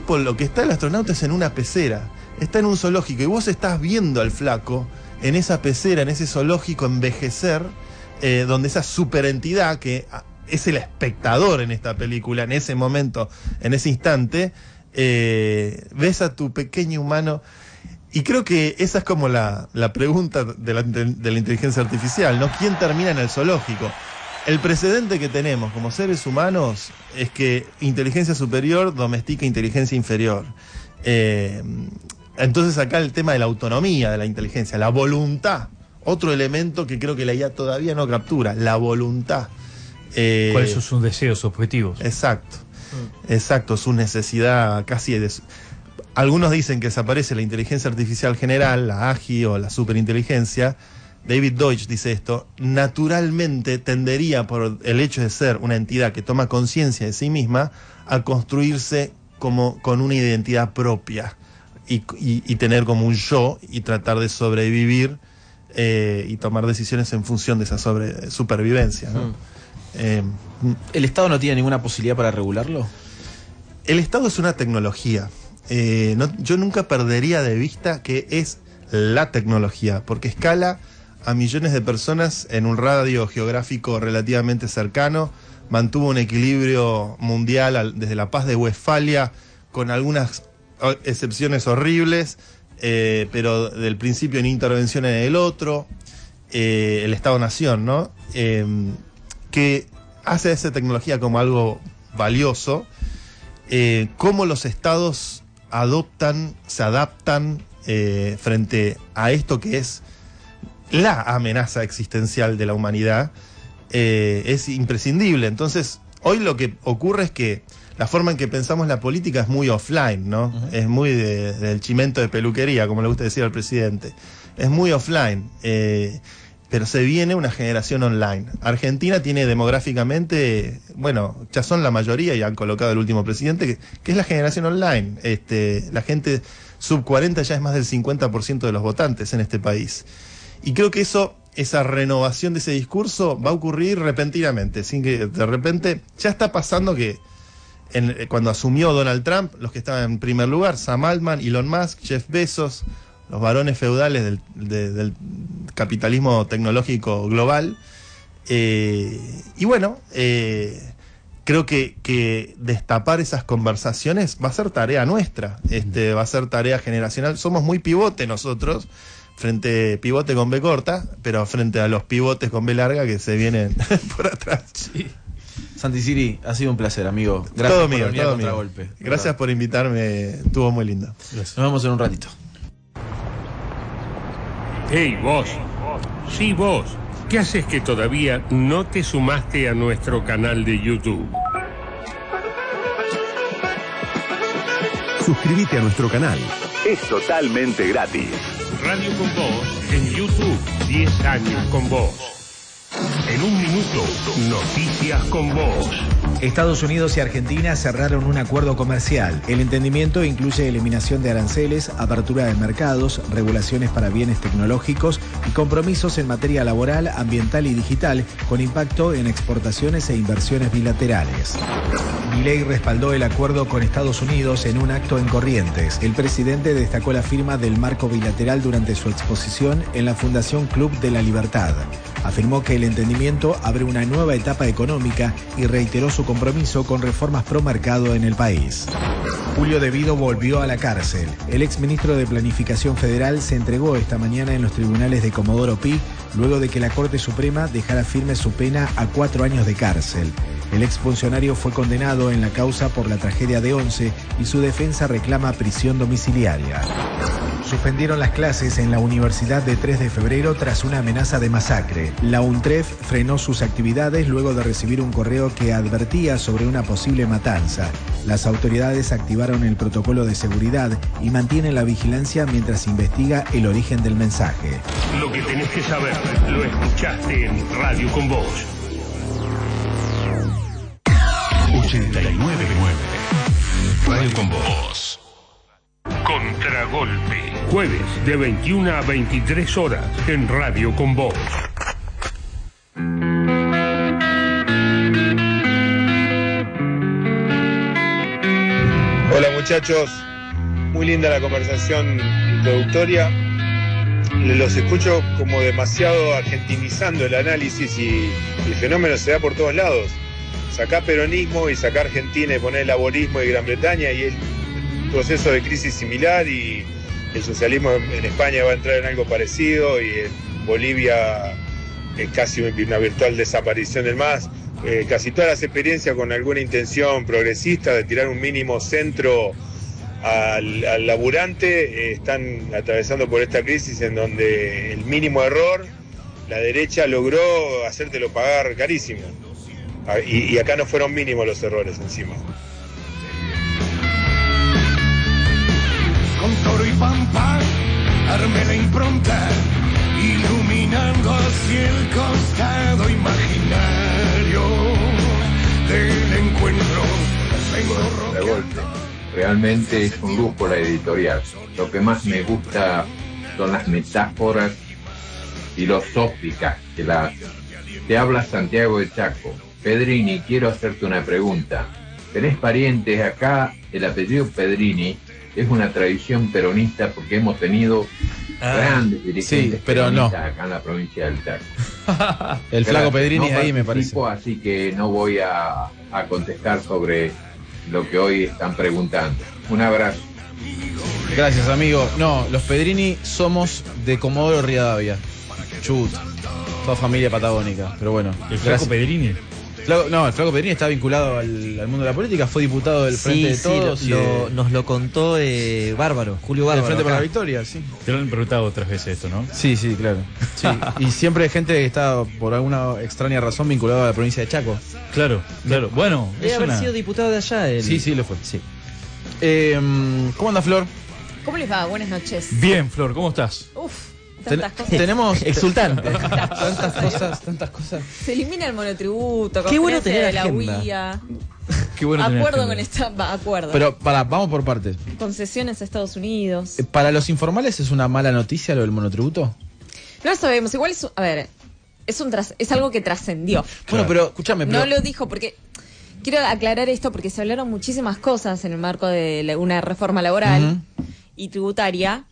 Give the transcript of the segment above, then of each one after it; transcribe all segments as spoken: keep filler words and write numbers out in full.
tipo, lo que está el astronauta es en una pecera, está en un zoológico, y vos estás viendo al flaco en esa pecera, en ese zoológico, envejecer, eh, donde esa superentidad, que es el espectador en esta película, en ese momento, en ese instante, eh, ves a tu pequeño humano. Y creo que esa es como la, la pregunta de la, de la inteligencia artificial, ¿no? ¿Quién termina en el zoológico? El precedente que tenemos como seres humanos es que inteligencia superior domestica inteligencia inferior. Eh, entonces acá el tema de la autonomía de la inteligencia, la voluntad, otro elemento que creo que la I A todavía no captura, la voluntad. Eh, ¿Cuáles son sus deseos, sus objetivos? Exacto, mm. exacto, su necesidad casi de... Algunos dicen que desaparece la inteligencia artificial general, la A G I o la superinteligencia. David Deutsch dice esto: naturalmente tendería, por el hecho de ser una entidad que toma conciencia de sí misma, a construirse como con una identidad propia y, y, y tener como un yo y tratar de sobrevivir eh, y tomar decisiones en función de esa sobre, supervivencia, ¿no? Mm. Eh, ¿El Estado no tiene ninguna posibilidad para regularlo? El Estado es una tecnología. Eh, no, yo nunca perdería de vista que es la tecnología, porque escala a millones de personas en un radio geográfico relativamente cercano, mantuvo un equilibrio mundial al, desde la paz de Westfalia, con algunas excepciones horribles, eh, pero del principio en intervención en el otro, eh, el Estado-Nación, ¿no? Eh, que hace a esa tecnología como algo valioso, eh, cómo los estados adoptan, se adaptan eh, frente a esto que es la amenaza existencial de la humanidad, eh, es imprescindible. Entonces, hoy lo que ocurre es que la forma en que pensamos la política es muy offline, ¿no? Uh-huh. Es muy de, del chimento de peluquería, como le gusta decir al presidente. Es muy offline, eh, pero se viene una generación online. Argentina tiene demográficamente, bueno, ya son la mayoría y han colocado el último presidente, que, que es la generación online. Este, la gente sub cuarenta ya es más del cincuenta por ciento de los votantes en este país. Y creo que eso, esa renovación de ese discurso va a ocurrir repentinamente, sin que de repente ya está pasando que en, cuando asumió Donald Trump, los que estaban en primer lugar, Sam Altman, Elon Musk, Jeff Bezos, los varones feudales del, de, del capitalismo tecnológico global. Eh, y bueno, eh, creo que, que destapar esas conversaciones va a ser tarea nuestra, este, va a ser tarea generacional. Somos muy pivote nosotros, frente pivote con B corta, pero frente a los pivotes con B larga que se vienen por atrás. Sí. Santi Siri, ha sido un placer, amigo. Gracias todo por mío, venir a todo Contragolpe. mío. Gracias por invitarme, estuvo muy lindo. Gracias. Nos vemos en un ratito. Hey, vos. Sí, vos. ¿Qué haces que todavía no te sumaste a nuestro canal de YouTube? Suscríbete a nuestro canal. Es totalmente gratis. Radio con Vos en YouTube. diez años con vos. En un minuto, noticias con vos. Estados Unidos y Argentina cerraron un acuerdo comercial. El entendimiento incluye eliminación de aranceles, apertura de mercados, regulaciones para bienes tecnológicos y compromisos en materia laboral, ambiental y digital, con impacto en exportaciones e inversiones bilaterales. Milei respaldó el acuerdo con Estados Unidos en un acto en Corrientes. El presidente destacó la firma del marco bilateral durante su exposición en la Fundación Club de la Libertad. Afirmó que el entendimiento abre una nueva etapa económica y reiteró su compromiso con reformas pro mercado en el país. Julio De Vido volvió a la cárcel. El exministro de Planificación Federal se entregó esta mañana en los tribunales de Comodoro Pi, luego de que la Corte Suprema dejara firme su pena a cuatro años de cárcel. El exfuncionario fue condenado en la causa por la tragedia de Once y su defensa reclama prisión domiciliaria. Suspendieron las clases en la Universidad de tres de febrero tras una amenaza de masacre. La UNTREF frenó sus actividades luego de recibir un correo que advertía sobre una posible matanza. Las autoridades activaron el protocolo de seguridad y mantienen la vigilancia mientras investiga el origen del mensaje. Lo que tenés que saber, lo escuchaste en Radio con Vos. ochenta y nueve nueve Radio con Vos. Contragolpe. Jueves de veintiuna a veintitrés horas en Radio con Vos. Hola, muchachos, muy linda la conversación introductoria. Los escucho como demasiado argentinizando el análisis y el fenómeno se da por todos lados. Sacá peronismo y sacá Argentina y poner laborismo y Gran Bretaña y el proceso de crisis similar, y el socialismo en España va a entrar en algo parecido y en Bolivia es casi una virtual desaparición del MAS. Eh, casi todas las experiencias con alguna intención progresista de tirar un mínimo centro al, al laburante eh, están atravesando por esta crisis en donde el mínimo error la derecha logró hacértelo pagar carísimo. Ah, y, y acá no fueron mínimos los errores encima. Con Toro y Pampa armé la impronta, iluminando así el costado imaginario del encuentro. Vengo de golpe. Realmente es un lujo la editorial. Lo que más me gusta son las metáforas filosóficas que la hacen. Te habla Santiago de Chaco. Pedrini, quiero hacerte una pregunta. ¿Tenés parientes acá? El apellido Pedrini es una tradición peronista porque hemos tenido ah, grandes dirigentes sí, pero no. acá en la provincia del Chaco. El flaco Pedrini no ahí me parece. Así que no voy a, a contestar sobre lo que hoy están preguntando. Un abrazo. Gracias, amigo. No, los Pedrini somos de Comodoro Rivadavia. Chut. Toda familia patagónica. Pero bueno. ¿El flaco Pedrini? Flaco, no, el flaco Pedrini está vinculado al, al mundo de la política, fue diputado del Frente sí, de Todos. Sí, lo, de... nos lo contó eh, Bárbaro, Julio Bárbaro. Del Frente acá. para la Victoria, sí. Te lo han preguntado otras veces esto, ¿no? Sí, sí, claro. Sí. Y siempre hay gente que está, por alguna extraña razón, vinculada a la provincia de Chaco. Claro, claro. Bueno, debe es haber una... sido diputado de allá. El... Sí, sí, lo fue. Sí. Eh, ¿Cómo anda, Flor? ¿Cómo les va? Buenas noches. Bien, Flor, ¿cómo estás? Uf. Ten, cosas. Tenemos exultante. tantas cosas, tantas cosas. Se elimina el monotributo, qué bueno tener de la agenda. U I A. Qué bueno tener acuerdo agenda. con esta, va, acuerdo. Pero para, vamos por partes. Concesiones a Estados Unidos. Eh, Para los informales es una mala noticia lo del monotributo. No lo sabemos. Igual es, a ver, es un tras, es algo que trascendió. Claro. Bueno, pero escúchame. Pero... No lo dijo porque quiero aclarar esto porque se hablaron muchísimas cosas en el marco de la, una reforma laboral uh-huh. y tributaria.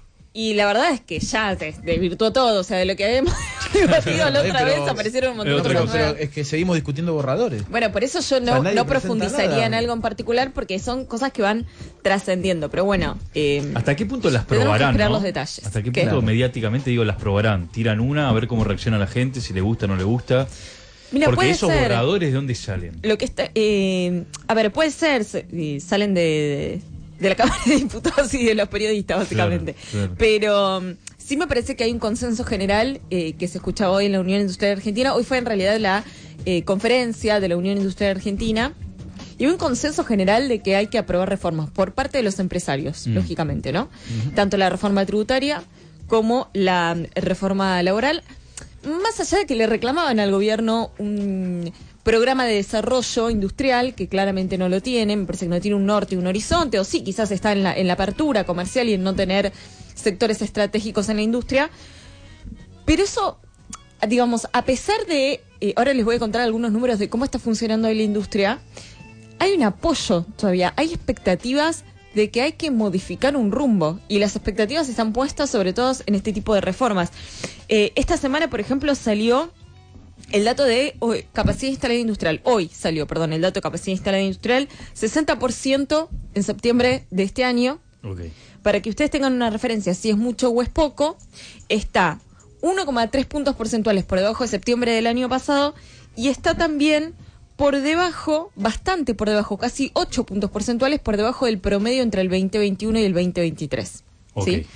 Y la verdad es que ya se desvirtuó todo, o sea, de lo que habíamos debatido la otra vez aparecieron un montón de cosas. Pero es que seguimos discutiendo borradores. Bueno, por eso yo no, o sea, no profundizaría en algo en particular porque son cosas que van trascendiendo. Pero bueno, eh, ¿hasta qué punto las probarán? Esperar ¿no? los detalles. ¿Hasta qué ¿Qué? punto mediáticamente digo las probarán? Tiran una a ver cómo reacciona la gente, si le gusta o no le gusta. Mira, porque puede esos ser, borradores, ¿de dónde salen? Lo que está, eh, a ver, puede ser, salen de, de de la Cámara de Diputados y de los periodistas, básicamente. Claro, claro. Pero um, sí me parece que hay un consenso general eh, que se escuchaba hoy en la Unión Industrial Argentina. Hoy fue en realidad la eh, conferencia de la Unión Industrial Argentina. Y un consenso general de que hay que aprobar reformas por parte de los empresarios, mm. lógicamente, ¿no? Uh-huh. Tanto la reforma tributaria como la reforma laboral. Más allá de que le reclamaban al gobierno un programa de desarrollo industrial, que claramente no lo tiene, me parece que no tiene un norte y un horizonte, o sí, quizás está en la, en la apertura comercial y en no tener sectores estratégicos en la industria. Pero eso, digamos, a pesar de, eh, ahora les voy a contar algunos números de cómo está funcionando hoy la industria, hay un apoyo todavía, hay expectativas de que hay que modificar un rumbo, y las expectativas están puestas sobre todo en este tipo de reformas. Eh, esta semana, por ejemplo, salió el dato de hoy, capacidad instalada industrial. Hoy salió, perdón, el dato de capacidad instalada industrial, sesenta por ciento en septiembre de este año. Okay. Para que ustedes tengan una referencia, si es mucho o es poco, está uno coma tres puntos porcentuales por debajo de septiembre del año pasado, y está también por debajo, bastante por debajo, casi ocho puntos porcentuales por debajo del promedio entre el veinte veintiuno y el veinte veintitrés. Okay. ¿Sí?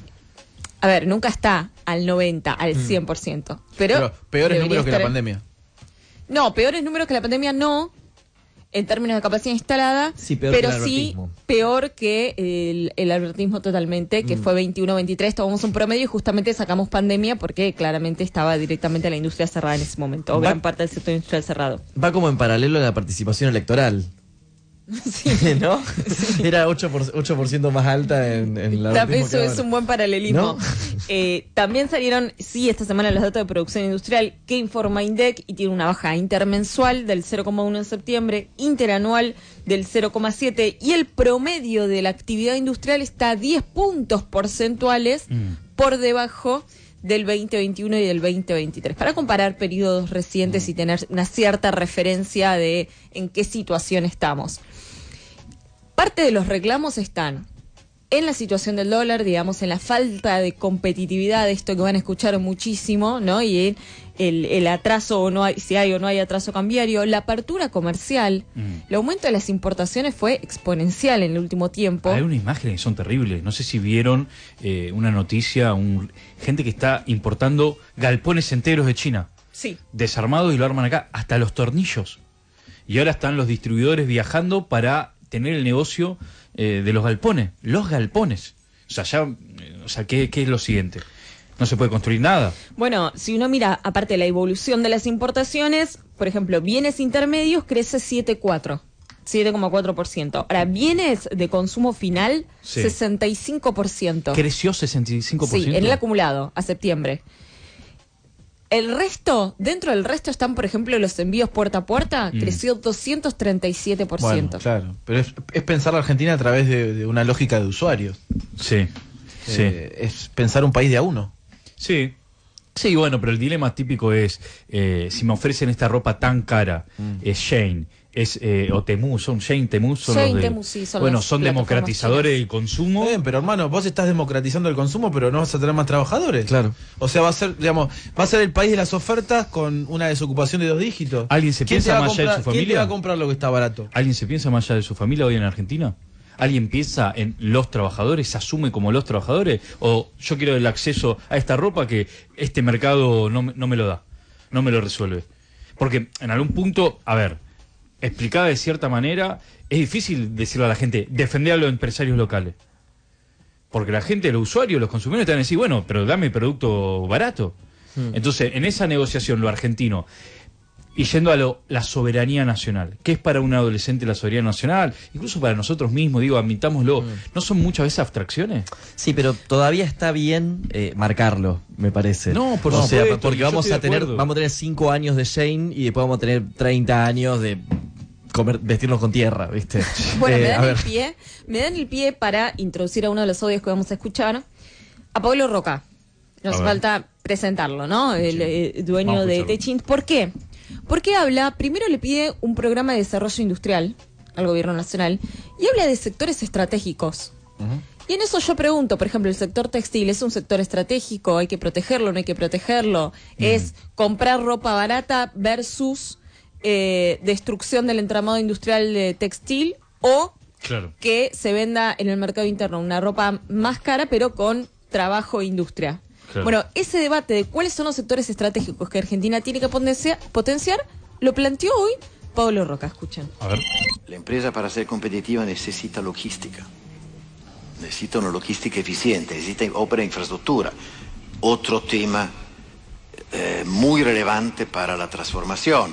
A ver, nunca está al noventa, al cien por ciento. Pero, pero peores números que la pandemia. No, peores números que la pandemia no, en términos de capacidad instalada, sí, peor pero que el sí peor que el, el albertismo totalmente, que mm. fue veintiuno veintitrés, tomamos un promedio y justamente sacamos pandemia porque claramente estaba directamente la industria cerrada en ese momento, o Va, gran parte del sector industrial cerrado. Va como en paralelo a la participación electoral. Sí. ¿No? Era ocho por ciento más alta en, en la También última eso es un buen paralelismo. ¿No? Eh, también salieron, sí, esta semana los datos de producción industrial que informa INDEC y tiene una baja intermensual del cero coma uno en septiembre, interanual del cero coma siete y el promedio de la actividad industrial está a diez puntos porcentuales mm. por debajo del veinte veintiuno y del veinte veintitrés, para comparar periodos recientes mm. y tener una cierta referencia de en qué situación estamos. Parte de los reclamos están en la situación del dólar, digamos, en la falta de competitividad, esto que van a escuchar muchísimo, ¿no? Y en el, el atraso, o no hay, si hay o no hay atraso cambiario, la apertura comercial, mm. el aumento de las importaciones fue exponencial en el último tiempo. Hay unas imágenes que son terribles. No sé si vieron eh, una noticia, un, gente que está importando galpones enteros de China. Sí. Desarmados y lo arman acá, hasta los tornillos. Y ahora están los distribuidores viajando para tener el negocio eh, de los galpones. Los galpones. O sea, ya, o sea, ¿qué, qué es lo siguiente? No se puede construir nada. Bueno, si uno mira, aparte de la evolución de las importaciones, por ejemplo, bienes intermedios crece siete coma cuatro por ciento. siete coma cuatro por ciento. Ahora, bienes de consumo final, sí. sesenta y cinco por ciento. ¿Creció sesenta y cinco por ciento? Sí, en el acumulado, a septiembre. El resto, dentro del resto están, por ejemplo, los envíos puerta a puerta, mm. creció doscientos treinta y siete por ciento. Bueno, claro, pero es, es pensar la Argentina a través de, de una lógica de usuarios. Sí, eh, sí. Es pensar un país de a uno. Sí. Sí, bueno, pero el dilema típico es, eh, si me ofrecen esta ropa tan cara, mm. es Shein, es eh, o Temu, son Shein, Temu, son Shein, los de, Temu, sí, son bueno, las son democratizadores del consumo. Bien, pero hermano, vos estás democratizando el consumo, pero no vas a tener más trabajadores. Claro. O sea, va a ser, digamos, va a ser el país de las ofertas con una desocupación de dos dígitos. ¿Alguien se piensa más allá de su familia? ¿Quién te va a comprar lo que está barato? ¿Alguien se piensa más allá de su familia hoy en Argentina? ¿Alguien piensa en los trabajadores, se asume como los trabajadores? ¿O yo quiero el acceso a esta ropa que este mercado no, no me lo da, no me lo resuelve? Porque en algún punto, a ver, explicada de cierta manera, es difícil decirle a la gente, defender a los empresarios locales. Porque la gente, los usuarios, los consumidores te van a decir, bueno, pero dame producto barato. Hmm. Entonces, en esa negociación, lo argentino, y yendo a lo, la soberanía nacional, ¿qué es para un adolescente la soberanía nacional? Incluso para nosotros mismos, digo, admitámoslo, ¿no son muchas veces abstracciones? Sí, pero todavía está bien eh, marcarlo, me parece. No, por o supuesto, sea, porque vamos a tener vamos a tener cinco años de Shein y después vamos a tener treinta años de comer, vestirnos con tierra, ¿viste? Bueno, eh, me dan el pie, me dan el pie para introducir a uno de los audios que vamos a escuchar, a Pablo Roca. Nos falta presentarlo, ¿no? El, el dueño de Techint. ¿Por qué? Porque habla, primero le pide un programa de desarrollo industrial al gobierno nacional y habla de sectores estratégicos. Uh-huh. Y en eso yo pregunto, por ejemplo, el sector textil es un sector estratégico, hay que protegerlo, no hay que protegerlo. Uh-huh. Es comprar ropa barata versus eh, destrucción del entramado industrial de textil o claro. que se venda en el mercado interno una ropa más cara pero con trabajo e industria. Claro. Bueno, ese debate de cuáles son los sectores estratégicos que Argentina tiene que potenciar, potenciar lo planteó hoy Pablo Roca. Escuchen. A ver. La empresa para ser competitiva necesita logística. Necesita una logística eficiente, necesita opera e infraestructura. Otro tema eh, muy relevante para la transformación.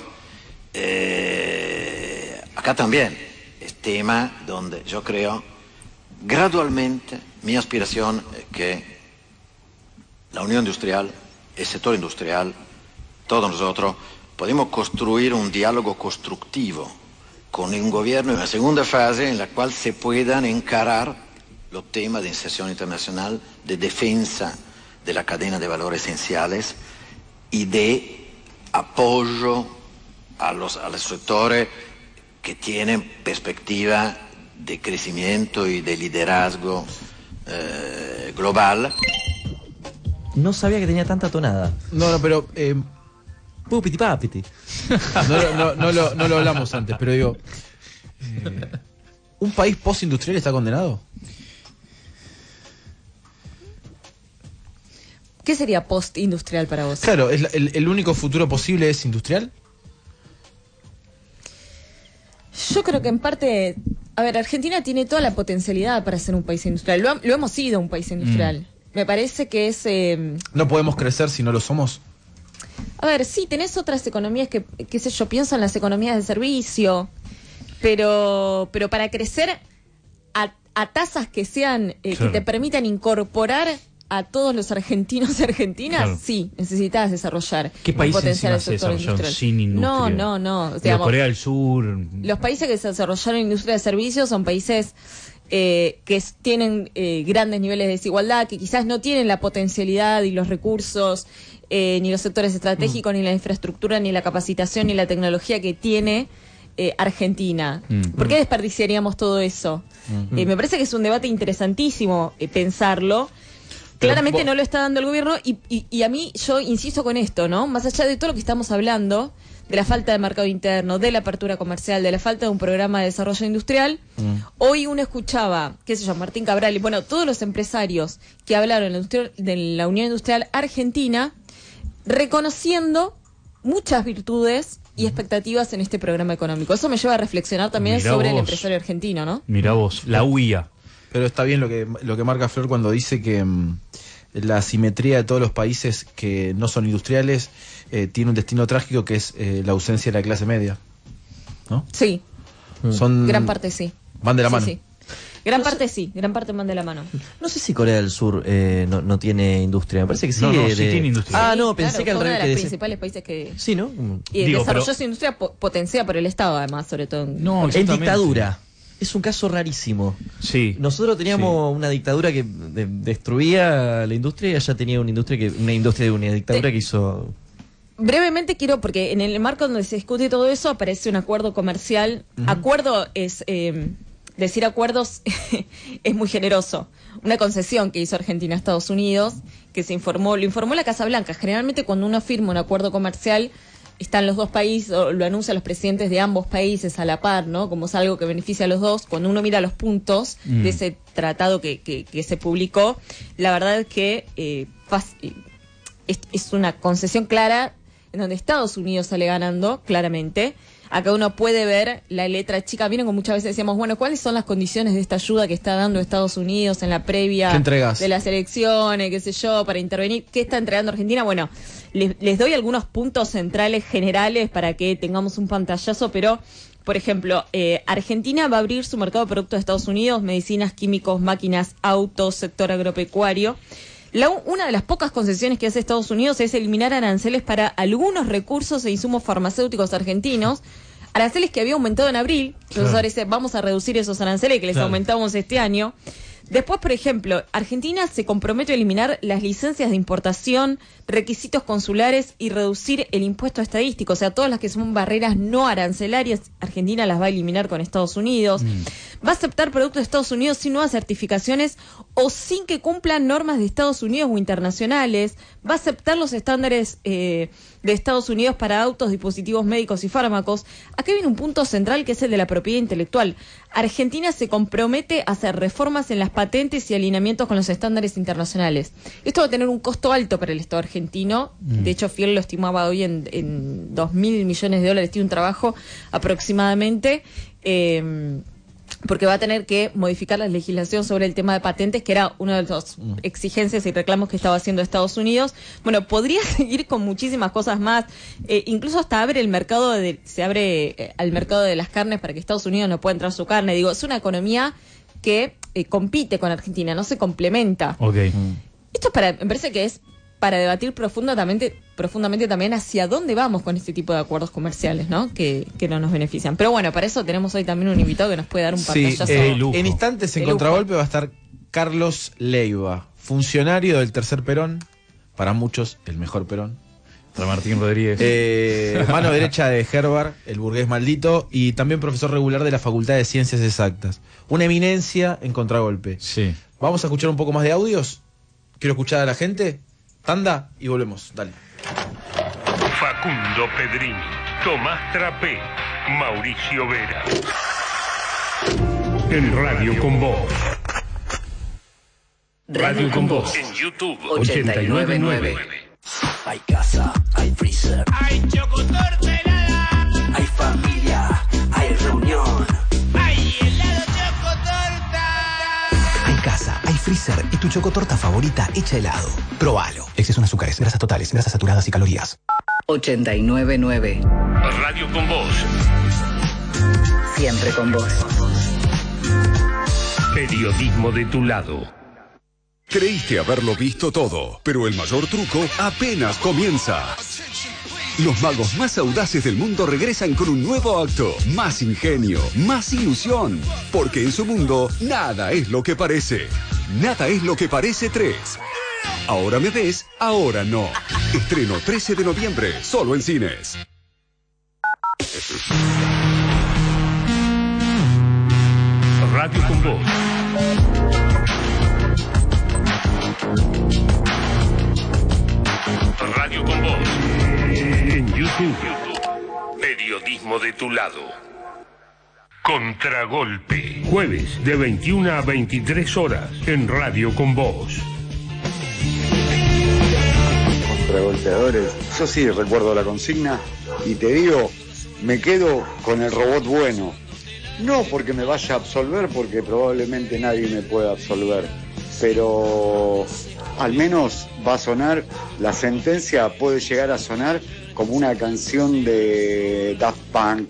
Eh, acá también es tema donde yo creo gradualmente mi aspiración es que la Unión Industrial, el sector industrial, todos nosotros, podemos construir un diálogo constructivo con un gobierno en una segunda fase en la cual se puedan encarar los temas de inserción internacional, de defensa de la cadena de valores esenciales y de apoyo a los, a los sectores que tienen perspectiva de crecimiento y de liderazgo eh, global. No sabía que tenía tanta tonada. No, no, pero... Eh, Pupiti papiti. No, no, no, lo, no lo hablamos antes, pero digo... Eh, ¿un país postindustrial está condenado? ¿Qué sería postindustrial para vos? Claro, ¿es el, el único futuro posible es industrial? Yo creo que en parte... A ver, Argentina tiene toda la potencialidad para ser un país industrial. Lo, lo hemos sido un país industrial. Mm. Me parece que es... Eh... ¿No podemos crecer si no lo somos? A ver, sí, tenés otras economías que, qué sé yo, pienso en las economías de servicio. Pero, pero para crecer a, a tasas que sean, eh, Claro. que te permitan incorporar a todos los argentinos y argentinas, Claro. sí, necesitas desarrollar. ¿Qué y países potenciar encima el se sector desarrollaron industrial. sin industria? No, no, no. Digo, Digamos, Corea del Sur. los países que se desarrollaron en industria de servicios son países eh, que s- tienen eh, grandes niveles de desigualdad, que quizás no tienen la potencialidad y los recursos, eh, ni los sectores estratégicos, ni la infraestructura, ni la capacitación, ni la tecnología que tiene eh, Argentina. Mm. ¿Por qué desperdiciaríamos todo eso? Mm. Eh, me parece que es un debate interesantísimo eh, pensarlo. Pero Claramente vos- no lo está dando el gobierno y, y, y a mí yo insisto con esto, ¿no? Más allá de todo lo que estamos hablando, de la falta de mercado interno, de la apertura comercial, de la falta de un programa de desarrollo industrial, hoy uno escuchaba, qué sé yo, Martín Cabral y bueno, todos los empresarios que hablaron en la industria- de la Unión Industrial Argentina, reconociendo muchas virtudes y expectativas en este programa económico. Eso me lleva a reflexionar también Mirá sobre el vos. empresario argentino, ¿no? Mirá vos, la U I A. Pero está bien lo que, lo que marca Flor cuando dice que mm, la asimetría de todos los países que no son industriales eh, tiene un destino trágico que es eh, la ausencia de la clase media. ¿No? Sí, Son, gran parte sí. van de la Sí, mano. sí. Gran parte sí, gran parte van de la mano. No sé si Corea del Sur eh, no, no tiene industria. Me parece que sí. No, no, eh, sí de- tiene industria. Ah, no, Sí, pensé claro, que al fue uno revés. de que los dese- principales países que Sí, ¿no? y Digo, desarrolló pero- su industria po- potenciada por el Estado, además, sobre todo. en- No, En exactamente. dictadura. Es un caso rarísimo. Sí. Nosotros teníamos una dictadura que de- destruía la industria y ella tenía una industria que una industria de una dictadura que hizo. Brevemente quiero, porque en el marco donde se discute todo eso aparece un acuerdo comercial. Acuerdo es, eh, decir acuerdos es muy generoso. Una concesión que hizo Argentina a Estados Unidos, que se informó, lo informó la Casa Blanca. Generalmente cuando uno firma un acuerdo comercial, están los dos países, o lo anuncian los presidentes de ambos países a la par, ¿no? Como es algo que beneficia a los dos. Cuando uno mira los puntos Mm. de ese tratado que, que, que se publicó, la verdad es que eh, fas- eh, es, es una concesión clara en donde Estados Unidos sale ganando, claramente. Acá uno puede ver la letra chica. Vieron que muchas veces decíamos, bueno, ¿cuáles son las condiciones de esta ayuda que está dando Estados Unidos en la previa ¿Qué entregas? de las elecciones, qué sé yo, para intervenir? ¿Qué está entregando Argentina? Bueno, les, les doy algunos puntos centrales generales para que tengamos un pantallazo, pero, por ejemplo, eh, Argentina va a abrir su mercado de productos de Estados Unidos, medicinas, químicos, máquinas, autos, sector agropecuario. La, una de las pocas concesiones que hace Estados Unidos es eliminar aranceles para algunos recursos e insumos farmacéuticos argentinos, aranceles que había aumentado en abril. Entonces Claro. ahora dice, vamos a reducir esos aranceles que les Claro. aumentamos este año. Después, por ejemplo, Argentina se compromete a eliminar las licencias de importación, requisitos consulares y reducir el impuesto estadístico. O sea, todas las que son barreras no arancelarias, Argentina las va a eliminar con Estados Unidos. Va a aceptar productos de Estados Unidos sin nuevas certificaciones o sin que cumplan normas de Estados Unidos o internacionales. Va a aceptar los estándares eh, de Estados Unidos para autos, dispositivos médicos y fármacos. Acá viene un punto central que es el de la propiedad intelectual. Argentina se compromete a hacer reformas en las patentes y alineamientos con los estándares internacionales. Esto va a tener un costo alto para el Estado argentino. Mm. De hecho, Fiel lo estimaba hoy en, en dos mil millones de dólares. Tiene un trabajo aproximadamente. Eh, porque va a tener que modificar la legislación sobre el tema de patentes, que era una de las exigencias y reclamos que estaba haciendo Estados Unidos. Bueno, podría seguir con muchísimas cosas más, eh, incluso hasta abre el mercado, de, se abre eh, al mercado de las carnes para que Estados Unidos no pueda entrar su carne. Digo, es una economía que eh, compite con Argentina, no se complementa. Ok. Esto es para, me parece que es para debatir profundamente, profundamente también hacia dónde vamos con este tipo de acuerdos comerciales, ¿no? Que, que no nos benefician. Pero bueno, para eso tenemos hoy también un invitado que nos puede dar un Sí, pantallazo. eh, en instantes en De lujo. Contragolpe va a estar Carlos Leiva, funcionario del tercer Perón, para muchos el mejor Perón. Para Martín Rodríguez. Eh, mano derecha de Herbart, el burgués maldito, y también profesor regular de la Facultad de Ciencias Exactas. Una eminencia en Contragolpe. Sí. Vamos a escuchar un poco más de audios. Quiero escuchar a la gente. Tanda y volvemos. Dale. Facundo Pedrini, Tomás Trapé, Mauricio Vera. En Radio con Vos. Radio con Vos. En YouTube ochenta y nueve nueve. Hay casa, hay freezer, hay chocotorta helada, hay familia, hay reunión, hay helado chocotorta. Hay casa, hay freezer y tu chocotorta favorita hecha helado. Probalo. Exceso en azúcares, grasas totales, grasas saturadas y calorías. ochenta y nueve nueve. Radio con Vos. Siempre con vos. Periodismo de tu lado. Creíste haberlo visto todo, pero el mayor truco apenas comienza. Los magos más audaces del mundo regresan con un nuevo acto, más ingenio, más ilusión, porque en su mundo nada es lo que parece. Nada es lo que parece tres. Ahora me ves, ahora no. Estreno trece de noviembre, solo en cines. Radio con Voz. Radio con Voz. En YouTube. Periodismo de tu lado. Contragolpe. Jueves de veintiuna a veintitrés horas en Radio con Voz. Contragolpeadores. Yo sí recuerdo la consigna y te digo, me quedo con el robot bueno. No porque me vaya a absolver, porque probablemente nadie me pueda absolver, pero al menos va a sonar, la sentencia puede llegar a sonar como una canción de Daft Punk.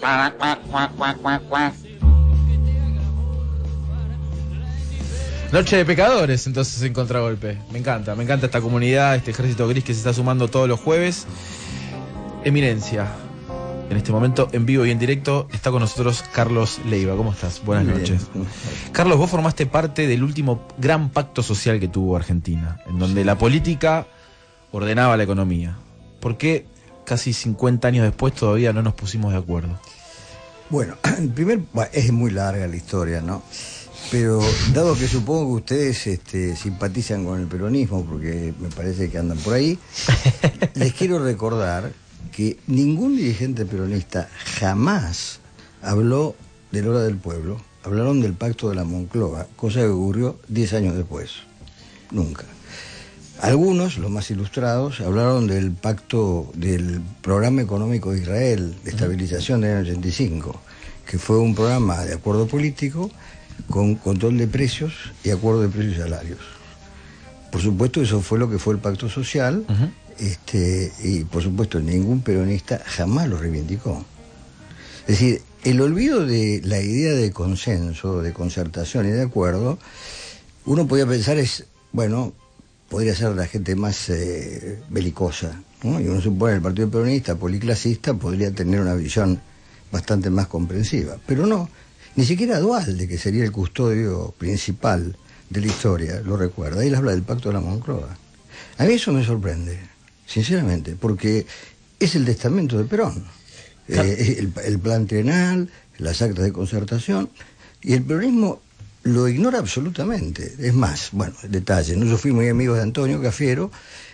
Noche de pecadores, entonces, en Contragolpe. Me encanta, me encanta esta comunidad, este ejército gris que se está sumando todos los jueves. Eminencia. En este momento, en vivo y en directo, está con nosotros Carlos Leiva. ¿Cómo estás? Buenas Muy noches. bien. Carlos, vos formaste parte del último gran pacto social que tuvo Argentina, en donde la política ordenaba la economía. ¿Por qué casi cincuenta años después todavía no nos pusimos de acuerdo? Bueno, en primer, bueno, es muy larga la historia, ¿no? Pero dado que supongo que ustedes este, simpatizan con el peronismo, porque me parece que andan por ahí, les quiero recordar que ningún dirigente peronista jamás habló de la hora del pueblo. Hablaron del pacto de la Moncloa, cosa que ocurrió diez años después. Nunca. Algunos, los más ilustrados, hablaron del pacto del programa económico de Israel, de estabilización del año ochenta y cinco, que fue un programa de acuerdo político con control de precios y acuerdo de precios y salarios. Por supuesto, eso fue lo que fue el pacto social. Uh-huh. Este, y por supuesto ningún peronista jamás lo reivindicó. Es decir, el olvido de la idea de consenso, de concertación y de acuerdo, uno podía pensar es, bueno, podría ser la gente más eh, belicosa, ¿no? Y uno supone que el Partido Peronista, policlasista, podría tener una visión bastante más comprensiva, pero no, ni siquiera Duhalde, que sería el custodio principal de la historia, lo recuerda. Él habla del pacto de la Moncloa. A mí eso me sorprende, sinceramente, porque es el testamento de Perón, eh, el, el plan trienal, las actas de concertación, y el peronismo lo ignora absolutamente. Es más, bueno, detalle, ¿no? Yo fui muy amigo de Antonio Cafiero,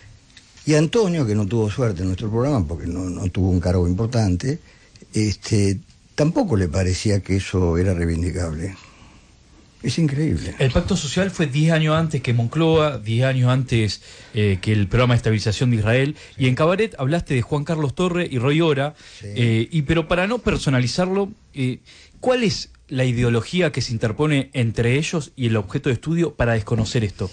y Antonio, que no tuvo suerte en nuestro programa porque no, no tuvo un cargo importante, este, tampoco le parecía que eso era reivindicable. Es increíble. El pacto social fue diez años antes que Moncloa, diez años antes eh, que el programa de estabilización de Israel. Sí. Y en Cabaret hablaste de Juan Carlos Torre y Roy Ora. Sí. Eh, y pero para no personalizarlo, eh, ¿cuál es la ideología que se interpone entre ellos y el objeto de estudio para desconocer esto?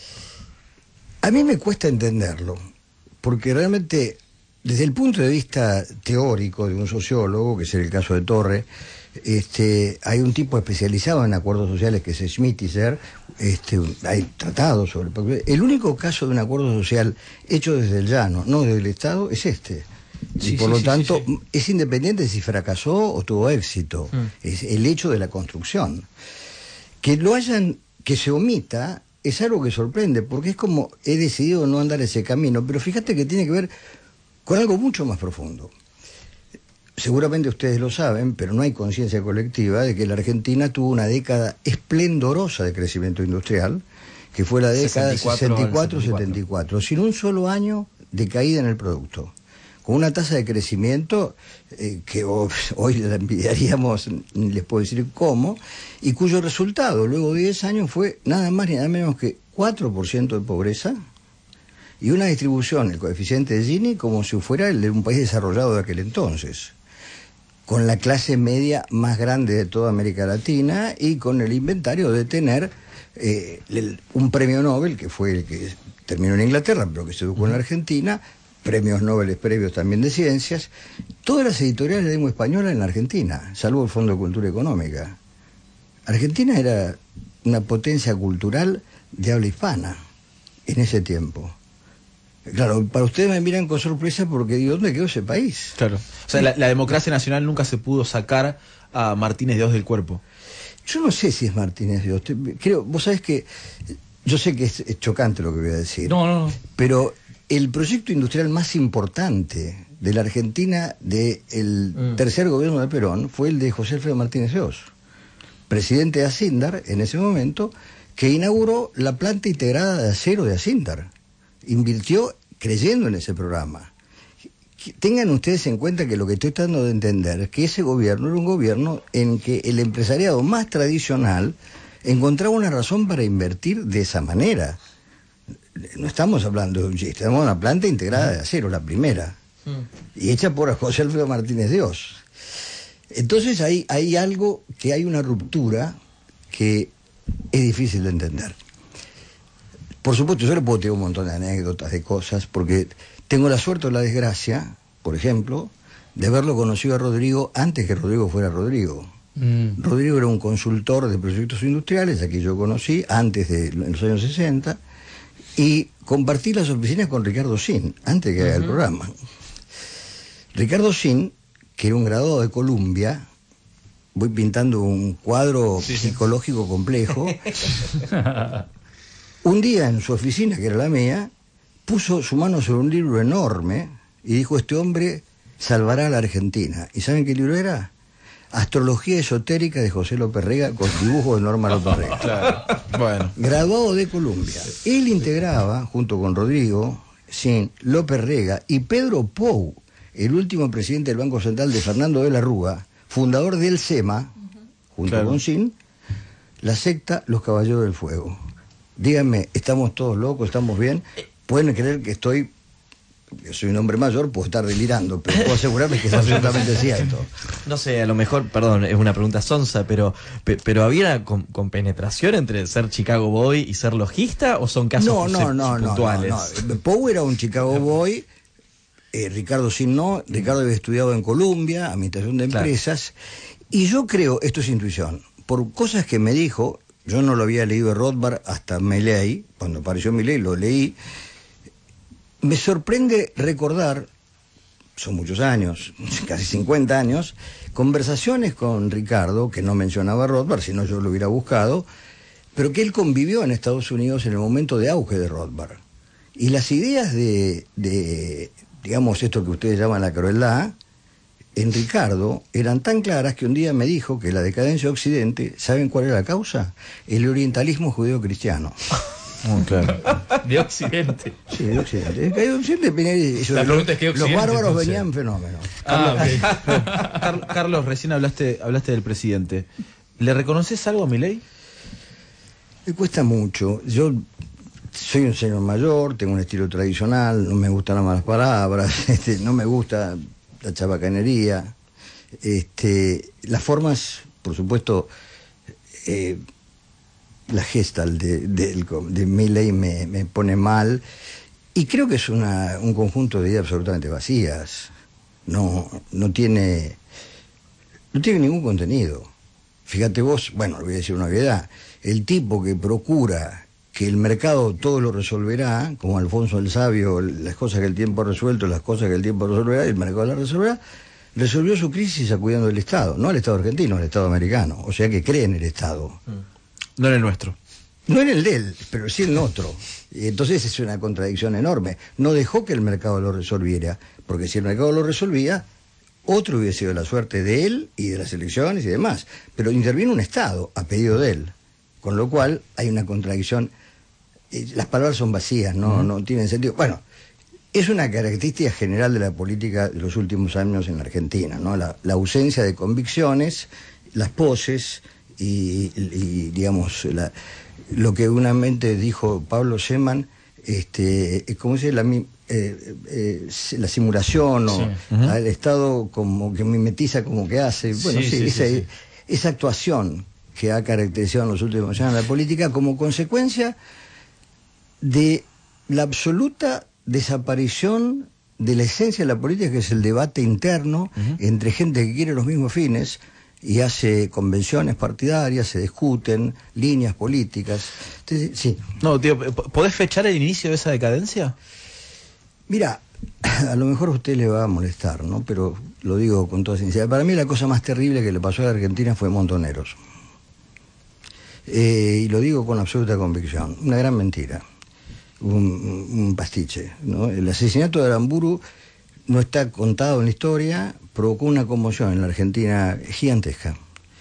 A mí me cuesta entenderlo, porque realmente, desde el punto de vista teórico de un sociólogo, que es el caso de Torre, Este, hay un tipo especializado en acuerdos sociales que es Schmittiser, este, hay tratados sobre el, el único caso de un acuerdo social hecho desde el llano, no desde el Estado, es este. Sí, y por sí, lo sí, tanto, sí, sí. es independiente si fracasó o tuvo éxito. Mm. Es el hecho de la construcción. Que lo hayan, que se omita, es algo que sorprende, porque es como, he decidido no andar ese camino, pero fíjate que tiene que ver con algo mucho más profundo. Seguramente ustedes lo saben, pero no hay conciencia colectiva de que la Argentina tuvo una década esplendorosa de crecimiento industrial, que fue la década sesenta y cuatro setenta y cuatro, sin un solo año de caída en el producto, con una tasa de crecimiento eh, que hoy la envidiaríamos, les puedo decir cómo, y cuyo resultado luego de diez años fue nada más ni nada menos que cuatro por ciento de pobreza y una distribución, el coeficiente de Gini, como si fuera el de un país desarrollado de aquel entonces, con la clase media más grande de toda América Latina y con el inventario de tener eh, el, un premio Nobel, que fue el que terminó en Inglaterra, pero que se educó en la Argentina, premios Nobel previos también de ciencias, todas las editoriales de lengua española en la Argentina, salvo el Fondo de Cultura Económica. Argentina era una potencia cultural de habla hispana en ese tiempo. Claro, para ustedes me miran con sorpresa porque digo, ¿dónde quedó ese país? Claro. O sea, la, la democracia nacional nunca se pudo sacar a Martínez de Oz del cuerpo. Yo no sé si es Martínez de Oz. Creo, vos sabés que, yo sé que es, es chocante lo que voy a decir. No, no, no. Pero el proyecto industrial más importante de la Argentina del mm. tercer gobierno de Perón fue el de José Alfredo Martínez de Oz, presidente de Acindar en ese momento, que inauguró la planta integrada de acero de Acindar. Invirtió creyendo en ese programa. Tengan ustedes en cuenta que lo que estoy tratando de entender es que ese gobierno era un gobierno en que el empresariado más tradicional encontraba una razón para invertir de esa manera. No estamos hablando de un chiste, estamos de una planta integrada de acero, la primera, y hecha por José Alfredo Martínez de Oz. Entonces hay, hay algo, que hay una ruptura que es difícil de entender. Por supuesto, yo le puedo tener un montón de anécdotas, de cosas, porque tengo la suerte o la desgracia, por ejemplo, de haberlo conocido a Rodrigo antes que Rodrigo fuera Rodrigo. Mm. Rodrigo era un consultor de proyectos industriales, a quien yo conocí antes de en los años sesenta, y compartí las oficinas con Ricardo Sin, antes de que haga uh-huh. el programa. Ricardo Sin, que era un graduado de Columbia, voy pintando un cuadro sí, psicológico sí. complejo. Un día en su oficina, que era la mía, puso su mano sobre un libro enorme y dijo, este hombre salvará a la Argentina. ¿Y saben qué libro era? Astrología esotérica de José López Rega, con dibujo de Norma López Rega. Claro. Bueno. Graduado de Columbia. Él integraba, junto con Rodrigo, Sin, López Rega y Pedro Pou, el último presidente del Banco Central de Fernando de la Rúa, fundador del SEMA, junto claro. con Sin, la secta Los Caballeros del Fuego. Díganme, ¿estamos todos locos? ¿Estamos bien? Pueden creer que estoy, yo soy un hombre mayor, puedo estar delirando, pero puedo asegurarles que es absolutamente cierto. No sé, a lo mejor, perdón, es una pregunta sonsa, pero pe, pero ¿había con, con penetración entre ser Chicago Boy y ser logista o son casos no, no, no, puntuales? No, no, no. Pou era un Chicago Boy, eh, Ricardo Sin no, Ricardo había estudiado en Columbia, administración de empresas, claro. Y yo creo, esto es intuición, por cosas que me dijo. Yo no lo había leído de Rothbard hasta Milley, cuando apareció Milley lo leí. Me sorprende recordar, son muchos años, casi cincuenta años, conversaciones con Ricardo, que no mencionaba a Rothbard, si no yo lo hubiera buscado, pero que él convivió en Estados Unidos en el momento de auge de Rothbard. Y las ideas de, de digamos, esto que ustedes llaman la crueldad, en Ricardo eran tan claras que un día me dijo que la decadencia de Occidente, ¿saben cuál era la causa? El orientalismo judeo-cristiano. Oh, claro. De Occidente. Sí, de Occidente. De Occidente eso, la pregunta es ¿qué Occidente? Los bárbaros Entonces venían fenómenos. Ah, okay. Carlos, recién hablaste, hablaste del presidente. ¿Le reconoces algo a Milley? Me cuesta mucho. Yo soy un señor mayor, tengo un estilo tradicional, no me gustan las malas palabras, este, no me gusta la chabacanería, este, las formas, por supuesto, eh, la gestal de, de, de Milley me, me pone mal, y creo que es una, un conjunto de ideas absolutamente vacías, no, no tiene, no tiene ningún contenido. Fíjate vos, bueno, le voy a decir una obviedad, el tipo que procura que el mercado todo lo resolverá, como Alfonso el Sabio, las cosas que el tiempo ha resuelto, las cosas que el tiempo resolverá, el mercado las resolverá, resolvió su crisis acudiendo del Estado, no al Estado argentino, al Estado americano, o sea que cree en el Estado. No en el nuestro. No en el de él, pero sí en el otro. Y entonces es una contradicción enorme. No dejó que el mercado lo resolviera, porque si el mercado lo resolvía, otro hubiese sido la suerte de él y de las elecciones y demás. Pero intervino un Estado a pedido de él, con lo cual hay una contradicción. Las palabras son vacías, no, uh-huh. no tienen sentido. Bueno, es una característica general de la política de los últimos años en la Argentina, ¿no? La, la ausencia de convicciones, las poses y, y digamos, la, lo que unamente dijo Pablo Schemann, este, ¿cómo se dice? La, eh, eh, la simulación o sí. uh-huh. el Estado como que mimetiza como que hace. Bueno, sí, sí, sí, esa, sí, sí. esa actuación que ha caracterizado en los últimos años la política como consecuencia de la absoluta desaparición de la esencia de la política, que es el debate interno uh-huh. entre gente que quiere los mismos fines y hace convenciones partidarias, se discuten líneas políticas. Entonces, sí. No, tío, ¿podés fechar el inicio de esa decadencia? Mira, a lo mejor a usted le va a molestar, ¿no? Pero lo digo con toda sinceridad. Para mí la cosa más terrible que le pasó a la Argentina fue Montoneros. Eh, y lo digo con absoluta convicción. Una gran mentira. Un, un pastiche, ¿no? El asesinato de Aramburu no está contado en la historia, provocó una conmoción en la Argentina gigantesca.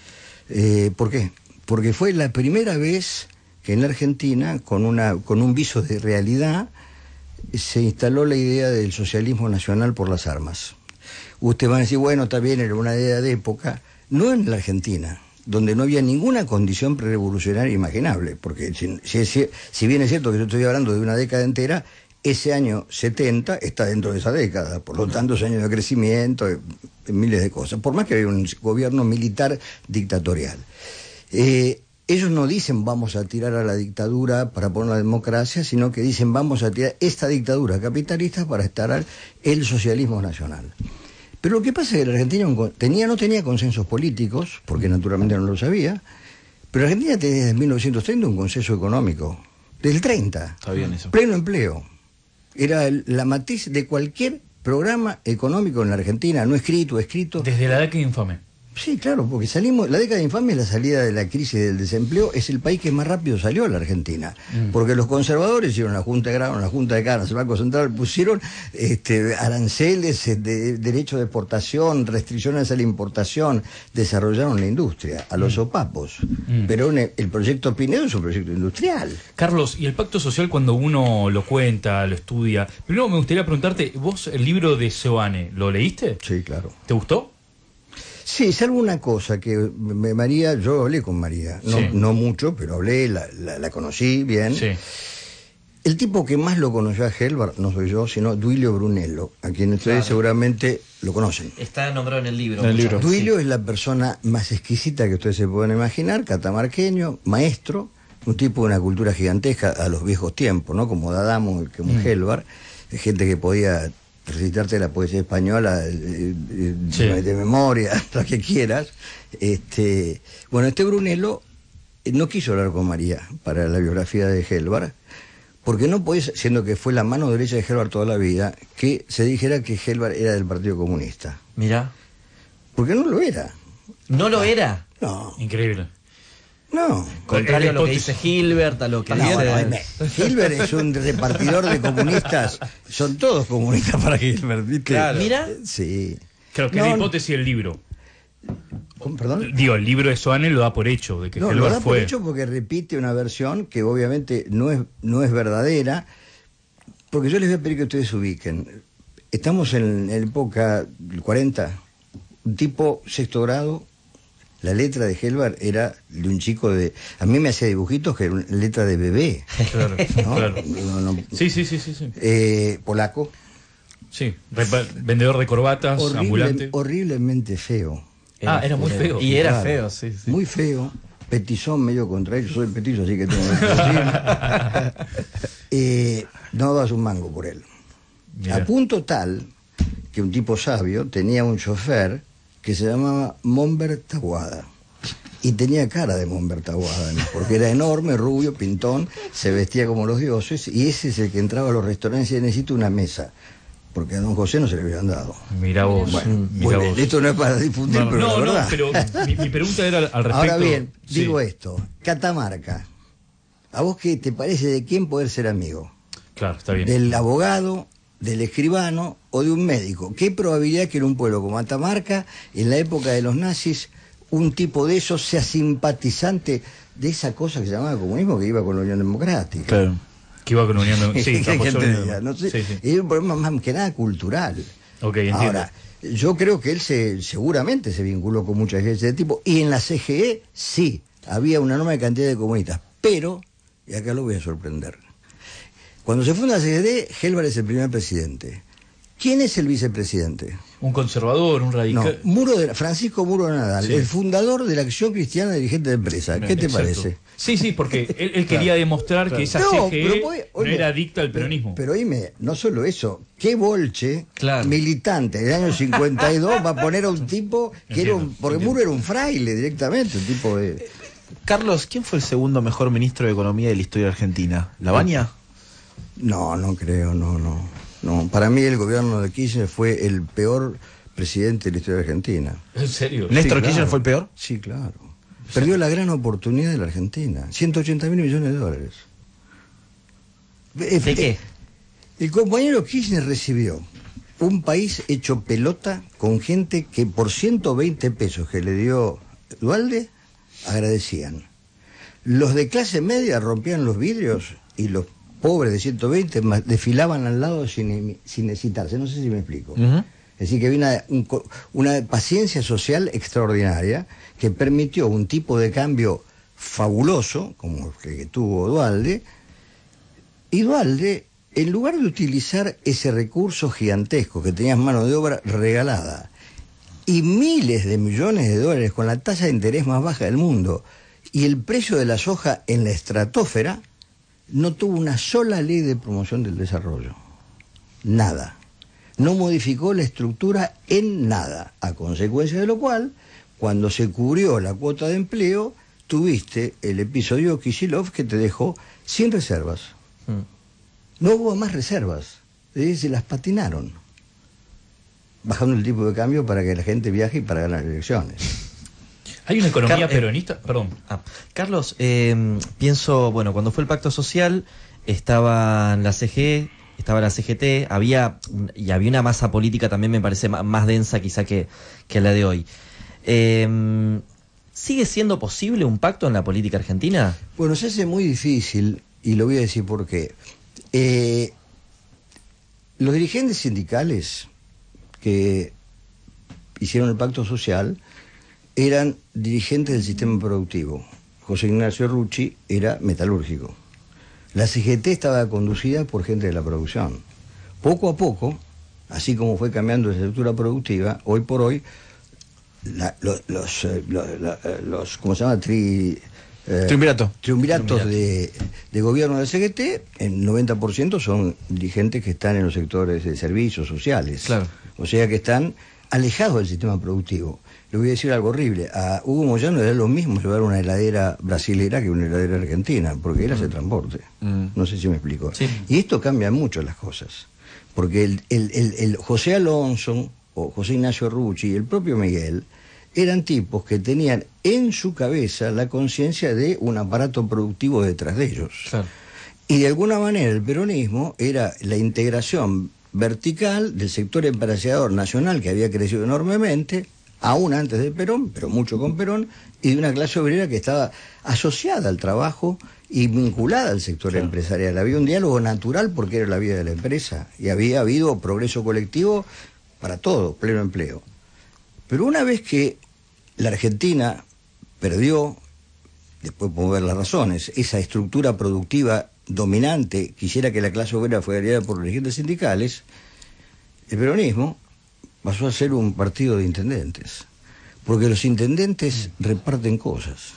Eh, ¿Por qué? Porque fue la primera vez que en la Argentina, con, una, con un viso de realidad, se instaló la idea del socialismo nacional por las armas. Usted va a decir, bueno, también era una idea de época, no en la Argentina, donde no había ninguna condición prerevolucionaria imaginable, porque si, si, si bien es cierto que yo estoy hablando de una década entera, ese año setenta está dentro de esa década, por lo tanto es año de crecimiento, de, de miles de cosas, por más que había un gobierno militar dictatorial. Eh, ellos no dicen vamos a tirar a la dictadura para poner la democracia, sino que dicen vamos a tirar esta dictadura capitalista para instalar el socialismo nacional. Pero lo que pasa es que la Argentina tenía, no tenía consensos políticos, porque naturalmente no lo sabía, pero la Argentina tenía desde mil novecientos treinta un consenso económico, desde el treinta, Está bien eso. Pleno empleo. Era el, la matiz de cualquier programa económico en la Argentina, no escrito, escrito. Desde la década infame. Sí, claro, porque salimos, la década infame, la salida de la crisis del desempleo, es el país que más rápido salió a la Argentina. Mm. Porque los conservadores hicieron la Junta de Grano, la Junta de Canas, el Banco Central, pusieron este, aranceles, de, derecho de exportación, restricciones a la importación, desarrollaron la industria, a los sopapos. Mm. Pero el proyecto Pinedo es un proyecto industrial. Carlos, y el pacto social cuando uno lo cuenta, lo estudia, primero me gustaría preguntarte, vos el libro de Seoane, ¿lo leíste? Sí, claro. ¿Te gustó? Sí, salvo una cosa que me, María, yo hablé con María, no, sí. no mucho, pero hablé, la, la, la conocí bien. Sí. El tipo que más lo conoció a Helvar no soy yo, sino Duilio Brunello, a quien ustedes claro. seguramente lo conocen. Está nombrado en el libro. En el libro. Duilio sí. es la persona más exquisita que ustedes se pueden imaginar, catamarqueño, maestro, un tipo de una cultura gigantesca a los viejos tiempos, ¿no? Como D'Adamo, como mm. Helvar, gente que podía recitarte la poesía española eh, eh, sí. de memoria, lo que quieras. Este, bueno, este Brunello eh, no quiso hablar con María para la biografía de Helvar, porque no podés, siendo que fue la mano derecha de Helvar toda la vida, que se dijera que Helvar era del Partido Comunista. Mirá. Porque no lo era. ¿No lo era? No. Increíble. No. Contrario a lo que dice Hilbert, a lo que no, dice... Bueno, Hilbert es un repartidor de comunistas. Son todos comunistas para Hilbert, ¿viste? Claro. Mira. Sí. Claro, que no, la hipótesis del libro. ¿Perdón? Digo, el libro de Seoane lo da por hecho, de que no, Helvar lo da fue... por hecho porque repite una versión que obviamente no es, no es verdadera, porque yo les voy a pedir que ustedes se ubiquen. Estamos en, en época cuarenta, un tipo sexto grado. La letra de Helvar era de un chico de... A mí me hacía dibujitos que era una letra de bebé. Claro, ¿no? claro. No, no, sí, sí, sí, sí. sí. Eh, polaco. Sí, vendedor de corbatas, Horrible, ambulante. Horriblemente feo. Ah, era muy feo. Y era claro, feo, sí, sí. Muy feo. Petizón medio contrario. Yo soy petizo, así que tengo que eh, No das un mango por él. Mirá. A punto tal que un tipo sabio tenía un chofer que se llamaba Monbert Taboada. Y tenía cara de Monbert Taboada, ¿no? Porque era enorme, rubio, pintón, se vestía como los dioses, y ese es el que entraba a los restaurantes y necesita una mesa. Porque a don José no se le habían dado. Mirá vos. Bueno, mirá bueno vos. Esto no es para difundir, no, pero no, la verdad. No, pero mi, mi pregunta era al respecto. Ahora bien, sí. digo esto. Catamarca. ¿A vos qué te parece de quién poder ser amigo? Claro, está bien. ¿Del abogado, del escribano o de un médico? ¿Qué probabilidad que en un pueblo como Catamarca, en la época de los nazis, un tipo de esos sea simpatizante de esa cosa que se llamaba comunismo, que iba con la Unión Democrática? Claro. Que iba con la Unión Democrática. Sí, diga, no sé, sí, sí. Es un problema más que nada cultural. Ok, entiendo. Ahora, yo creo que él se seguramente se vinculó con muchas iglesias de tipo, y en la C G E sí, había una enorme cantidad de comunistas, pero, y acá lo voy a sorprender, cuando se funda la C G E, Helvar es el primer presidente. ¿Quién es el vicepresidente? Un conservador, un radical. No, Muro de, Francisco Muro de Nadal, Sí. el fundador de la Acción Cristiana Dirigente de Empresa. ¿Qué te Exacto. parece? Sí, sí, porque él, él quería demostrar Claro. que esa No, C G pero E voy- no oye, era adicta al peronismo. Pero oíme, no solo eso, ¿qué bolche militante del año cincuenta y dos va a poner a un tipo que era un... Porque Muro era un fraile directamente, un tipo de... Carlos, ¿quién fue el segundo mejor ministro de Economía de la historia argentina? ¿Labaña? No, no creo, no, no. No, para mí el gobierno de Kirchner fue el peor presidente de la historia argentina. ¿En serio? ¿Néstor Kirchner fue el peor? Sí, claro. Perdió la gran oportunidad de la Argentina. ciento ochenta mil millones de dólares. ¿De qué? El compañero Kirchner recibió un país hecho pelota con gente que por ciento veinte pesos que le dio Duhalde, agradecían. Los de clase media rompían los vidrios y los pobres de ciento veinte más desfilaban al lado sin, sin necesitarse. No sé si me explico. Uh-huh. Es decir, que había una, un, una paciencia social extraordinaria que permitió un tipo de cambio fabuloso, como el que tuvo Duhalde, y Duhalde, en lugar de utilizar ese recurso gigantesco que tenías mano de obra regalada y miles de millones de dólares con la tasa de interés más baja del mundo y el precio de la soja en la estratosfera, no tuvo una sola ley de promoción del desarrollo. Nada. No modificó la estructura en nada, a consecuencia de lo cual, cuando se cubrió la cuota de empleo, tuviste el episodio Kicillof que te dejó sin reservas. Mm. No hubo más reservas, eh, se las patinaron, bajando el tipo de cambio para que la gente viaje y para ganar elecciones. ¿Hay una economía Car- eh, peronista? Perdón. Ah, Carlos, eh, pienso, bueno, cuando fue el pacto social, estaban la C G E, estaba la C G T, había y había una masa política también, me parece, más, más densa quizá que, que la de hoy. Eh, ¿Sigue siendo posible un pacto en la política argentina? Bueno, se hace muy difícil, y lo voy a decir por qué. Eh, los dirigentes sindicales que hicieron el pacto social eran dirigentes del sistema productivo. José Ignacio Rucci era metalúrgico. La C G T estaba conducida por gente de la producción. Poco a poco, así como fue cambiando la estructura productiva, hoy por hoy, la, los, los, los, los, ¿cómo se llama? Tri, eh, Triunvirato. Triunviratos Triunvirato. de, de gobierno de la C G T, el noventa por ciento son dirigentes que están en los sectores de servicios sociales. Claro. O sea que están alejados del sistema productivo. Le voy a decir algo horrible. A Hugo Moyano era lo mismo llevar una heladera brasilera que una heladera argentina, porque él hace transporte. Mm. No sé si me explico. Sí. Y esto cambia mucho las cosas. Porque el, el, el, el José Alonso, o José Ignacio Rucci, y el propio Miguel, eran tipos que tenían en su cabeza la conciencia de un aparato productivo detrás de ellos. Claro. Y de alguna manera el peronismo era la integración vertical del sector empresariador nacional que había crecido enormemente, aún antes de Perón, pero mucho con Perón, y de una clase obrera que estaba asociada al trabajo y vinculada al sector Claro. empresarial. Había un diálogo natural porque era la vida de la empresa y había habido progreso colectivo para todo, pleno empleo. Pero una vez que la Argentina perdió, después podemos ver las razones, esa estructura productiva dominante, quisiera que la clase obrera fuera liderada por los dirigentes sindicales, el peronismo pasó a ser un partido de intendentes, porque los intendentes reparten cosas.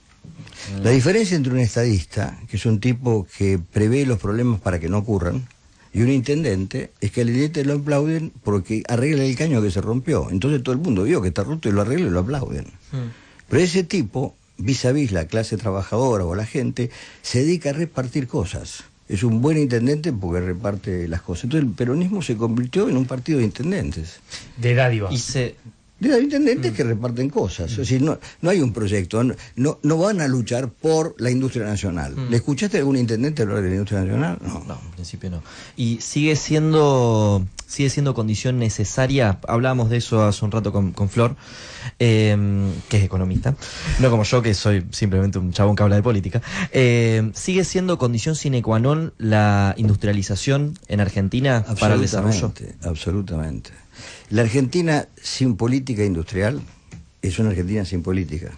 La diferencia entre un estadista, que es un tipo que prevé los problemas para que no ocurran, y un intendente, es que al intendente lo aplauden porque arregla el caño que se rompió. Entonces todo el mundo vio que está roto y lo arregla y lo aplauden. Pero ese tipo, vis a vis la clase trabajadora o la gente, se dedica a repartir cosas. Es un buen intendente porque reparte las cosas. Entonces el peronismo se convirtió en un partido de intendentes. De dádivas. Y se... De intendentes mm. que reparten cosas. Mm. Es decir, no, no hay un proyecto, no, no, no van a luchar por la industria nacional. Mm. ¿Le escuchaste a algún intendente hablar de la industria nacional? No. No, en principio no. Y sigue siendo sigue siendo condición necesaria, hablábamos de eso hace un rato con, con Flor, eh, que es economista, no como yo que soy simplemente un chabón que habla de política, eh, sigue siendo condición sine qua non la industrialización en Argentina para el desarrollo. Absolutamente. La Argentina sin política industrial es una Argentina sin política.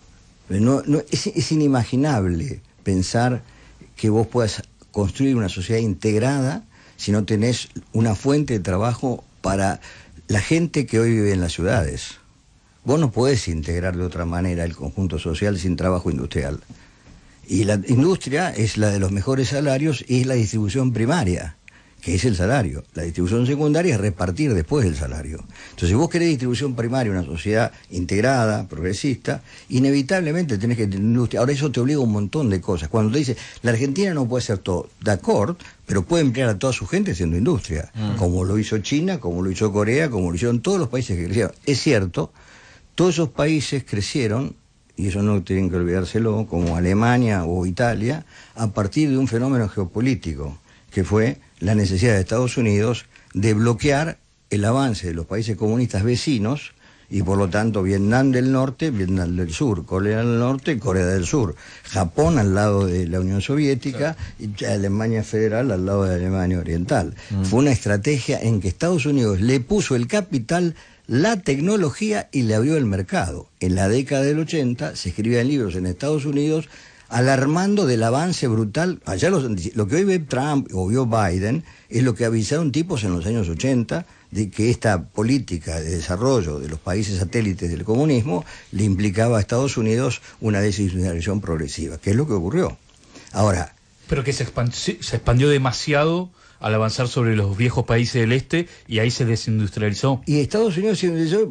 No, no, es, es inimaginable pensar que vos puedas construir una sociedad integrada si no tenés una fuente de trabajo para la gente que hoy vive en las ciudades. Vos no podés integrar de otra manera el conjunto social sin trabajo industrial. Y la industria es la de los mejores salarios y es la distribución primaria, que es el salario. La distribución secundaria es repartir después del salario. Entonces, si vos querés distribución primaria, una sociedad integrada, progresista, inevitablemente tenés que tener industria. Ahora, eso te obliga a un montón de cosas. Cuando te dice, la Argentina no puede hacer todo, de acuerdo, pero puede emplear a toda su gente haciendo industria, mm. como lo hizo China, como lo hizo Corea, como lo hicieron todos los países que crecieron. Es cierto, todos esos países crecieron, y eso no tienen que olvidárselo, como Alemania o Italia, a partir de un fenómeno geopolítico, que fue la necesidad de Estados Unidos de bloquear el avance de los países comunistas vecinos y por lo tanto Vietnam del Norte, Vietnam del Sur, Corea del Norte, Corea del Sur, Japón al lado de la Unión Soviética y Alemania Federal al lado de Alemania Oriental. Mm. Fue una estrategia en que Estados Unidos le puso el capital, la tecnología y le abrió el mercado. En la década del ochenta se escribían libros en Estados Unidos alarmando del avance brutal. Allá los, lo que hoy ve Trump o vio Biden es lo que avisaron tipos en los años ochenta de que esta política de desarrollo de los países satélites del comunismo le implicaba a Estados Unidos una desindustrialización progresiva, que es lo que ocurrió. Ahora, pero que se expandió, se expandió demasiado al avanzar sobre los viejos países del este y ahí se desindustrializó. Y Estados Unidos,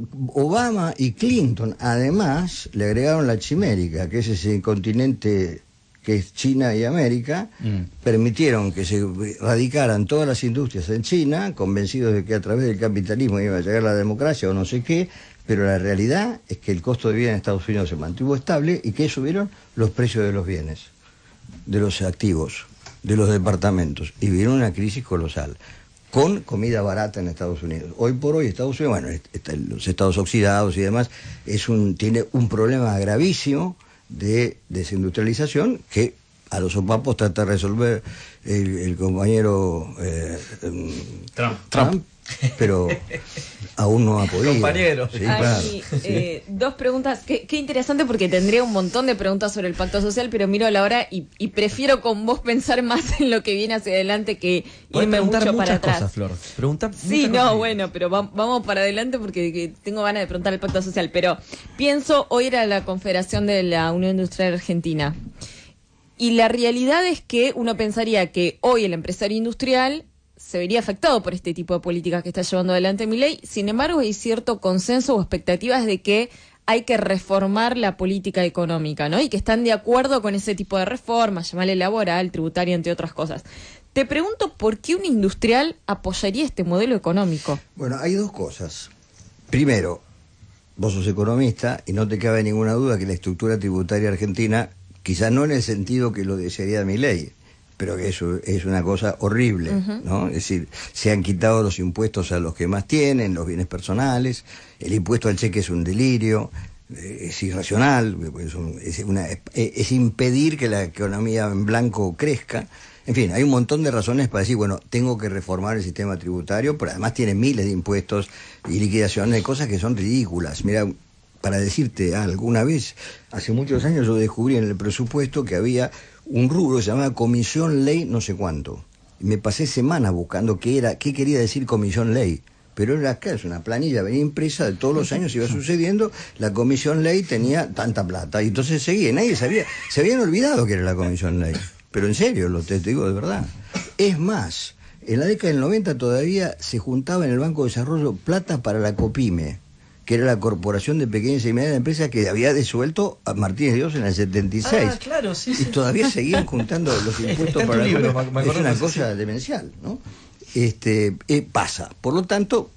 Obama y Clinton, además, le agregaron la chimérica, que es ese continente que es China y América, mm. permitieron que se radicaran todas las industrias en China, convencidos de que a través del capitalismo iba a llegar la democracia o no sé qué, pero la realidad es que el costo de vida en Estados Unidos se mantuvo estable y que subieron los precios de los bienes, de los activos, de los departamentos, y vino una crisis colosal, con comida barata en Estados Unidos. Hoy por hoy Estados Unidos, bueno, está, los estados oxidados y demás, es un, tiene un problema gravísimo de desindustrialización que a los sopapos trata de resolver el, el compañero eh, Trump. Trump. Trump. Pero aún no ha podido. Compañero. Sí, Hay, claro. eh, dos preguntas. Qué, qué interesante porque tendría un montón de preguntas sobre el pacto social, pero miro a la hora y, y prefiero con vos pensar más en lo que viene hacia adelante que irme mucho para atrás. Cosas, Flor. Pregunta sí, no, cosas. Bueno, pero va, vamos para adelante porque que tengo ganas de preguntar el pacto social. Pero pienso, hoy era la Confederación de la Unión Industrial Argentina. Y la realidad es que uno pensaría que hoy el empresario industrial se vería afectado por este tipo de políticas que está llevando adelante Milei. Sin embargo, hay cierto consenso o expectativas de que hay que reformar la política económica, ¿no? Y que están de acuerdo con ese tipo de reformas, llamarle laboral, tributaria, entre otras cosas. Te pregunto, ¿por qué un industrial apoyaría este modelo económico? Bueno, hay dos cosas. Primero, vos sos economista y no te cabe ninguna duda que la estructura tributaria argentina, quizás no en el sentido que lo desearía Milei, pero que eso es una cosa horrible, uh-huh. ¿no? Es decir, se han quitado los impuestos a los que más tienen, los bienes personales, el impuesto al cheque es un delirio, es irracional, es, un, es, una, es impedir que la economía en blanco crezca. En fin, hay un montón de razones para decir, bueno, tengo que reformar el sistema tributario, pero además tiene miles de impuestos y liquidaciones de cosas que son ridículas. Mira, para decirte, alguna vez, hace muchos años yo descubrí en el presupuesto que había un rubro que se llamaba Comisión Ley no sé cuánto. Y me pasé semanas buscando qué era, qué quería decir Comisión Ley. Pero era acá, es una planilla, venía impresa de todos los años, iba sucediendo, la Comisión Ley tenía tanta plata. Y entonces seguía, nadie sabía, se habían olvidado que era la Comisión Ley. Pero en serio, lo te, te digo de verdad. Es más, en la década del noventa todavía se juntaba en el Banco de Desarrollo plata para la COPIME, que era la Corporación de Pequeñas y Medianas Empresas que había disuelto a Martínez Dios en el setenta y seis. Ah, claro, sí, sí. Y todavía seguían juntando los impuestos para la libro, COPIME. Es una cosa demencial, ¿no? Este, eh, pasa. Por lo tanto,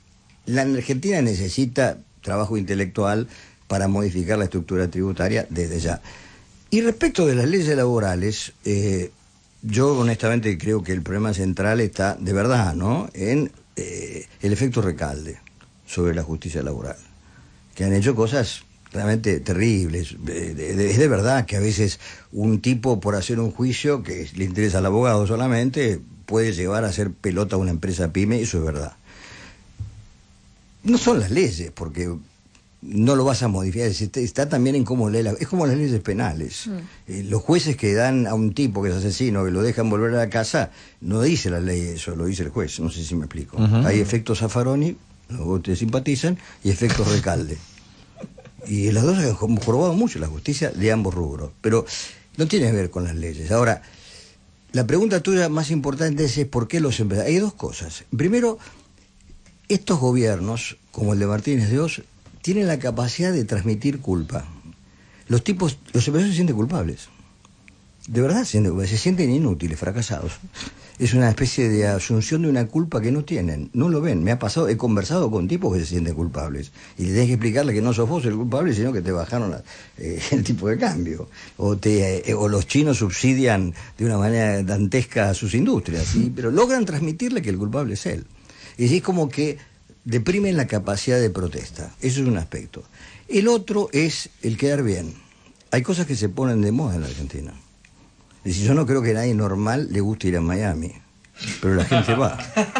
la Argentina necesita trabajo intelectual para modificar la estructura tributaria desde ya. Y respecto de las leyes laborales, eh, yo honestamente creo que el problema central está, de verdad, ¿no?, en eh, el efecto recalde sobre la justicia laboral, que han hecho cosas realmente terribles. Es de verdad que a veces un tipo, por hacer un juicio que le interesa al abogado solamente, puede llevar a hacer pelota a una empresa pyme, eso es verdad. No son las leyes, porque no lo vas a modificar. Está, está también en cómo lee la, es como las leyes penales. Mm. Eh, los jueces que dan a un tipo que es asesino, que lo dejan volver a la casa, no dice la ley eso, lo dice el juez. No sé si me explico. Uh-huh. Hay efectos Zaffaroni, los que te simpatizan, y efectos Recalde. Y las dos han probado mucho la justicia de ambos rubros. Pero no tiene que ver con las leyes. Ahora, la pregunta tuya más importante es, es ¿por qué los empresarios? Hay dos cosas. Primero, estos gobiernos, como el de Martínez de Oz, tienen la capacidad de transmitir culpa. Los tipos, los empresarios se sienten culpables. De verdad se sienten, se sienten inútiles, fracasados. Es una especie de asunción de una culpa que no tienen. No lo ven. Me ha pasado, he conversado con tipos que se sienten culpables. Y le tenés que explicarle que no sos vos el culpable, sino que te bajaron la, eh, el tipo de cambio. O, te, eh, o los chinos subsidian de una manera dantesca a sus industrias. ¿Sí? Pero logran transmitirle que el culpable es él. Y es como que deprimen la capacidad de protesta. Eso es un aspecto. El otro es el quedar bien. Hay cosas que se ponen de moda en la Argentina. Es decir, yo no creo que a nadie normal le guste ir a Miami, pero la gente va.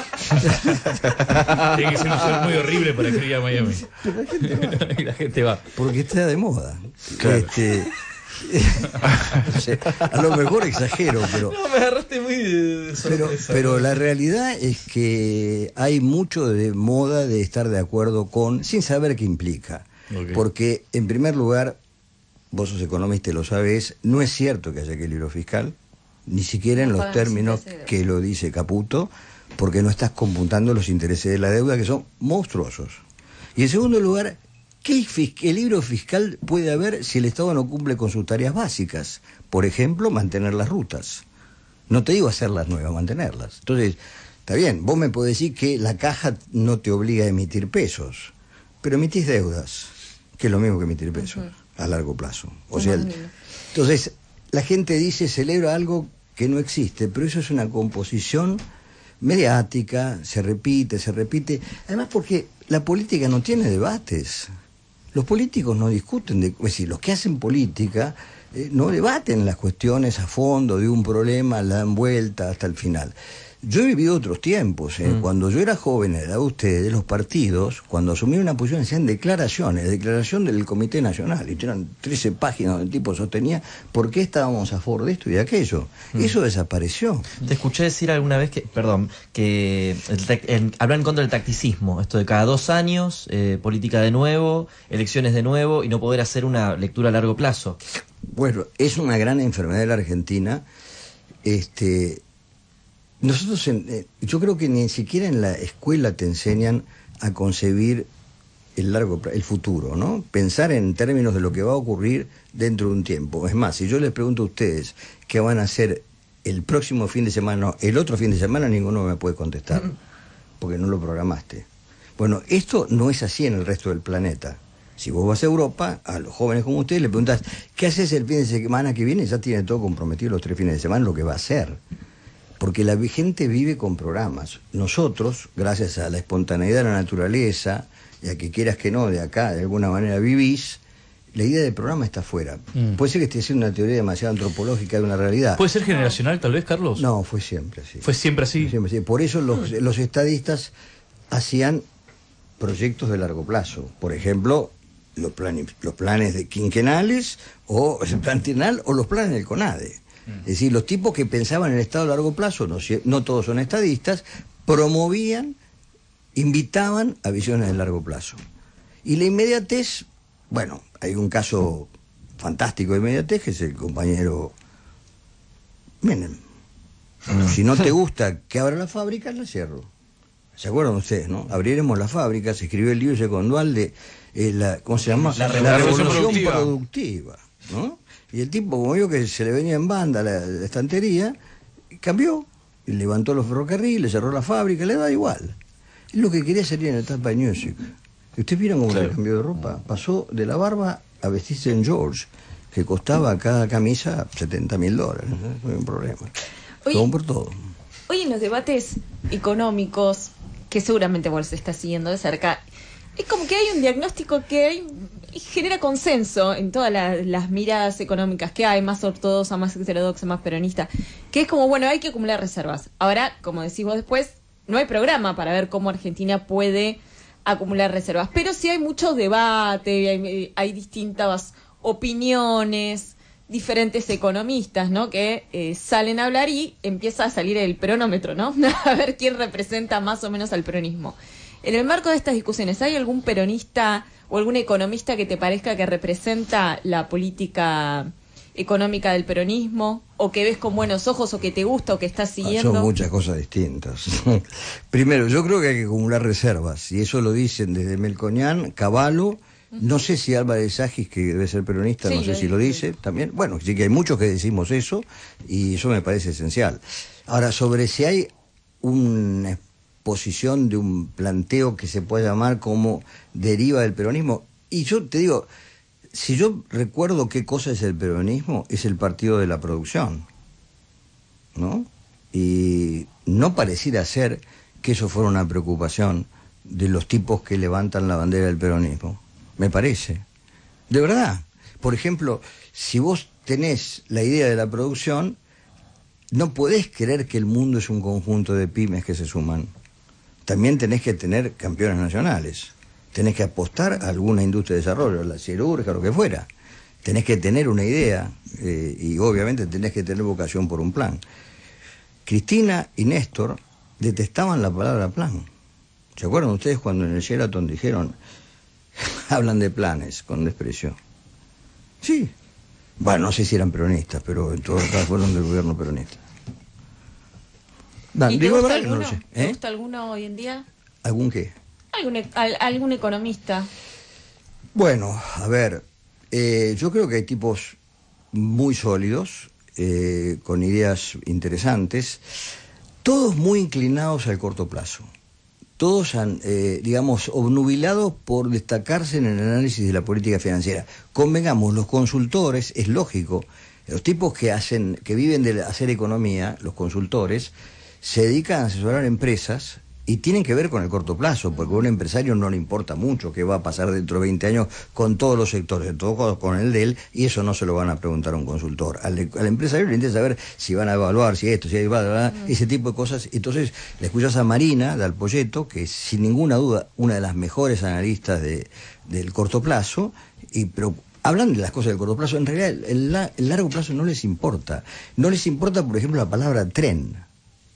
Tiene que ser un ser muy horrible para que ir a Miami. Pero la gente va. Y la gente va. Porque está de moda. Claro. Este, no sé, a lo mejor exagero, pero... No, me agarraste muy de pero, pero la realidad es que hay mucho de moda de estar de acuerdo con, sin saber qué implica. Okay. Porque, en primer lugar, vos sos economista y lo sabés, no es cierto que haya equilibrio fiscal, ni siquiera en los términos que lo dice Caputo, porque no estás computando los intereses de la deuda, que son monstruosos. Y en segundo lugar, ¿qué equilibrio fiscal puede haber si el Estado no cumple con sus tareas básicas? Por ejemplo, mantener las rutas. No te digo hacerlas nuevas, mantenerlas. Entonces, está bien, vos me podés decir que la caja no te obliga a emitir pesos, pero emitís deudas, que es lo mismo que emitir pesos. Uh-huh. A largo plazo. O sea, el, entonces, la gente dice, celebra algo que no existe, pero eso es una composición mediática, se repite, se repite. Además, porque la política no tiene debates. Los políticos no discuten, de, es decir, los que hacen política eh, no debaten las cuestiones a fondo de un problema, la dan vuelta hasta el final. Yo he vivido otros tiempos. ¿eh? Mm. Cuando yo era joven, era ustedes, los partidos, cuando asumían una posición, hacían declaraciones, declaración del Comité Nacional, y eran trece páginas donde el tipo sostenía por qué estábamos a favor de esto y de aquello. Mm. Eso desapareció. Te escuché decir alguna vez que, perdón, que el, el, hablar en contra del tacticismo, esto de cada dos años, eh, política de nuevo, elecciones de nuevo, y no poder hacer una lectura a largo plazo. Bueno, es una gran enfermedad de la Argentina. Este... Nosotros, en, eh, yo creo que ni siquiera en la escuela te enseñan a concebir el largo, el futuro, ¿no? Pensar en términos de lo que va a ocurrir dentro de un tiempo. Es más, si yo les pregunto a ustedes qué van a hacer el próximo fin de semana, no, el otro fin de semana, ninguno me puede contestar, porque no lo programaste. Bueno, esto no es así en el resto del planeta. Si vos vas a Europa, a los jóvenes como ustedes le preguntás, ¿qué haces el fin de semana que viene? Ya tiene todo comprometido los tres fines de semana, lo que va a hacer. Porque la gente vive con programas. Nosotros, gracias a la espontaneidad de la naturaleza, y a que quieras que no, de acá, de alguna manera vivís, la idea del programa está afuera. Mm. Puede ser que esté haciendo una teoría demasiado antropológica de una realidad. ¿Puede ser generacional, tal vez, Carlos? No, fue siempre así. ¿Fue siempre así? Siempre así. Por eso los, los estadistas hacían proyectos de largo plazo. Por ejemplo, los planes, los planes de quinquenales, o el plan trienal, o los planes del CONADE. Es decir, los tipos que pensaban en el Estado a largo plazo, no, no todos son estadistas, promovían, invitaban a visiones de largo plazo. Y la inmediatez, bueno, hay un caso fantástico de inmediatez, que es el compañero Menem. Si no te gusta que abra la fábrica, la cierro. ¿Se acuerdan ustedes, no? Abriremos la fábrica, se escribió el libro de Condual de, eh, la, ¿cómo se llama? La, la revolución, revolución productiva. productiva, ¿no? Y el tipo, como vio que se le venía en banda la, la estantería, cambió, y levantó los ferrocarriles, cerró la fábrica, le da igual. Es lo que quería salir en el Tampa Music. ¿Ustedes vieron cómo claro. se cambió de ropa? Pasó de la barba a vestirse en George, que costaba cada camisa setenta mil dólares. No hay un problema. Todo por todo. Hoy en los debates económicos, que seguramente vos se está siguiendo de cerca, es como que hay un diagnóstico que hay, genera consenso en todas la, las miradas económicas que hay, más ortodoxa, más heterodoxa, más peronista, que es como, bueno, hay que acumular reservas. Ahora, como decís vos después, no hay programa para ver cómo Argentina puede acumular reservas. Pero sí hay mucho debate, hay, hay distintas opiniones, diferentes economistas, ¿no? Que eh, salen a hablar y empieza a salir el peronómetro, ¿no? A ver quién representa más o menos al peronismo. En el marco de estas discusiones, ¿hay algún peronista o algún economista que te parezca que representa la política económica del peronismo, o que ves con buenos ojos, o que te gusta, o que estás siguiendo? Son muchas cosas distintas. Primero, yo creo que hay que acumular reservas, y eso lo dicen desde Melconian, Cavallo, no sé si Álvarez Agis, que debe ser peronista, sí, no sé lo si lo dice también. Bueno, sí que hay muchos que decimos eso, y eso me parece esencial. Ahora, sobre si hay una exposición de un planteo que se puede llamar como deriva del peronismo, y yo te digo, si yo recuerdo qué cosa es el peronismo, es el partido de la producción, ¿no? Y no pareciera ser que eso fuera una preocupación de los tipos que levantan la bandera del peronismo. Me parece. De verdad. Por ejemplo, si vos tenés la idea de la producción, no podés creer que el mundo es un conjunto de pymes que se suman. También tenés que tener campeones nacionales. Tenés que apostar a alguna industria de desarrollo, la siderúrgica, lo que fuera. Tenés que tener una idea eh, y obviamente tenés que tener vocación por un plan. Cristina y Néstor detestaban la palabra plan. ¿Se acuerdan ustedes cuando en el Sheraton dijeron, hablan de planes con desprecio? Sí. Bueno, no sé si eran peronistas, pero en todo caso fueron del gobierno peronista. ¿Y te gusta alguno? No lo sé. ¿Eh? ¿Te gusta alguno hoy en día? ¿Algún qué? ¿Algún, al, algún economista? Bueno, a ver, eh, yo creo que hay tipos muy sólidos, eh, con ideas interesantes, todos muy inclinados al corto plazo. Todos han, eh, digamos, obnubilados por destacarse en el análisis de la política financiera. Convengamos, los consultores, es lógico, los tipos que hacen, que viven de hacer economía, los consultores, se dedican a asesorar empresas y tienen que ver con el corto plazo, porque a un empresario no le importa mucho qué va a pasar dentro de veinte años con todos los sectores, todo con el de él, y eso no se lo van a preguntar a un consultor. Al, al empresario le interesa saber si van a evaluar, si esto, si hay, bla, bla, bla, ese tipo de cosas. Entonces, le escuchas a Marina de Alpoyeto, que es sin ninguna duda una de las mejores analistas de, del corto plazo, y pero hablan de las cosas del corto plazo. En realidad, el, el, el largo plazo no les importa. No les importa, por ejemplo, la palabra tren.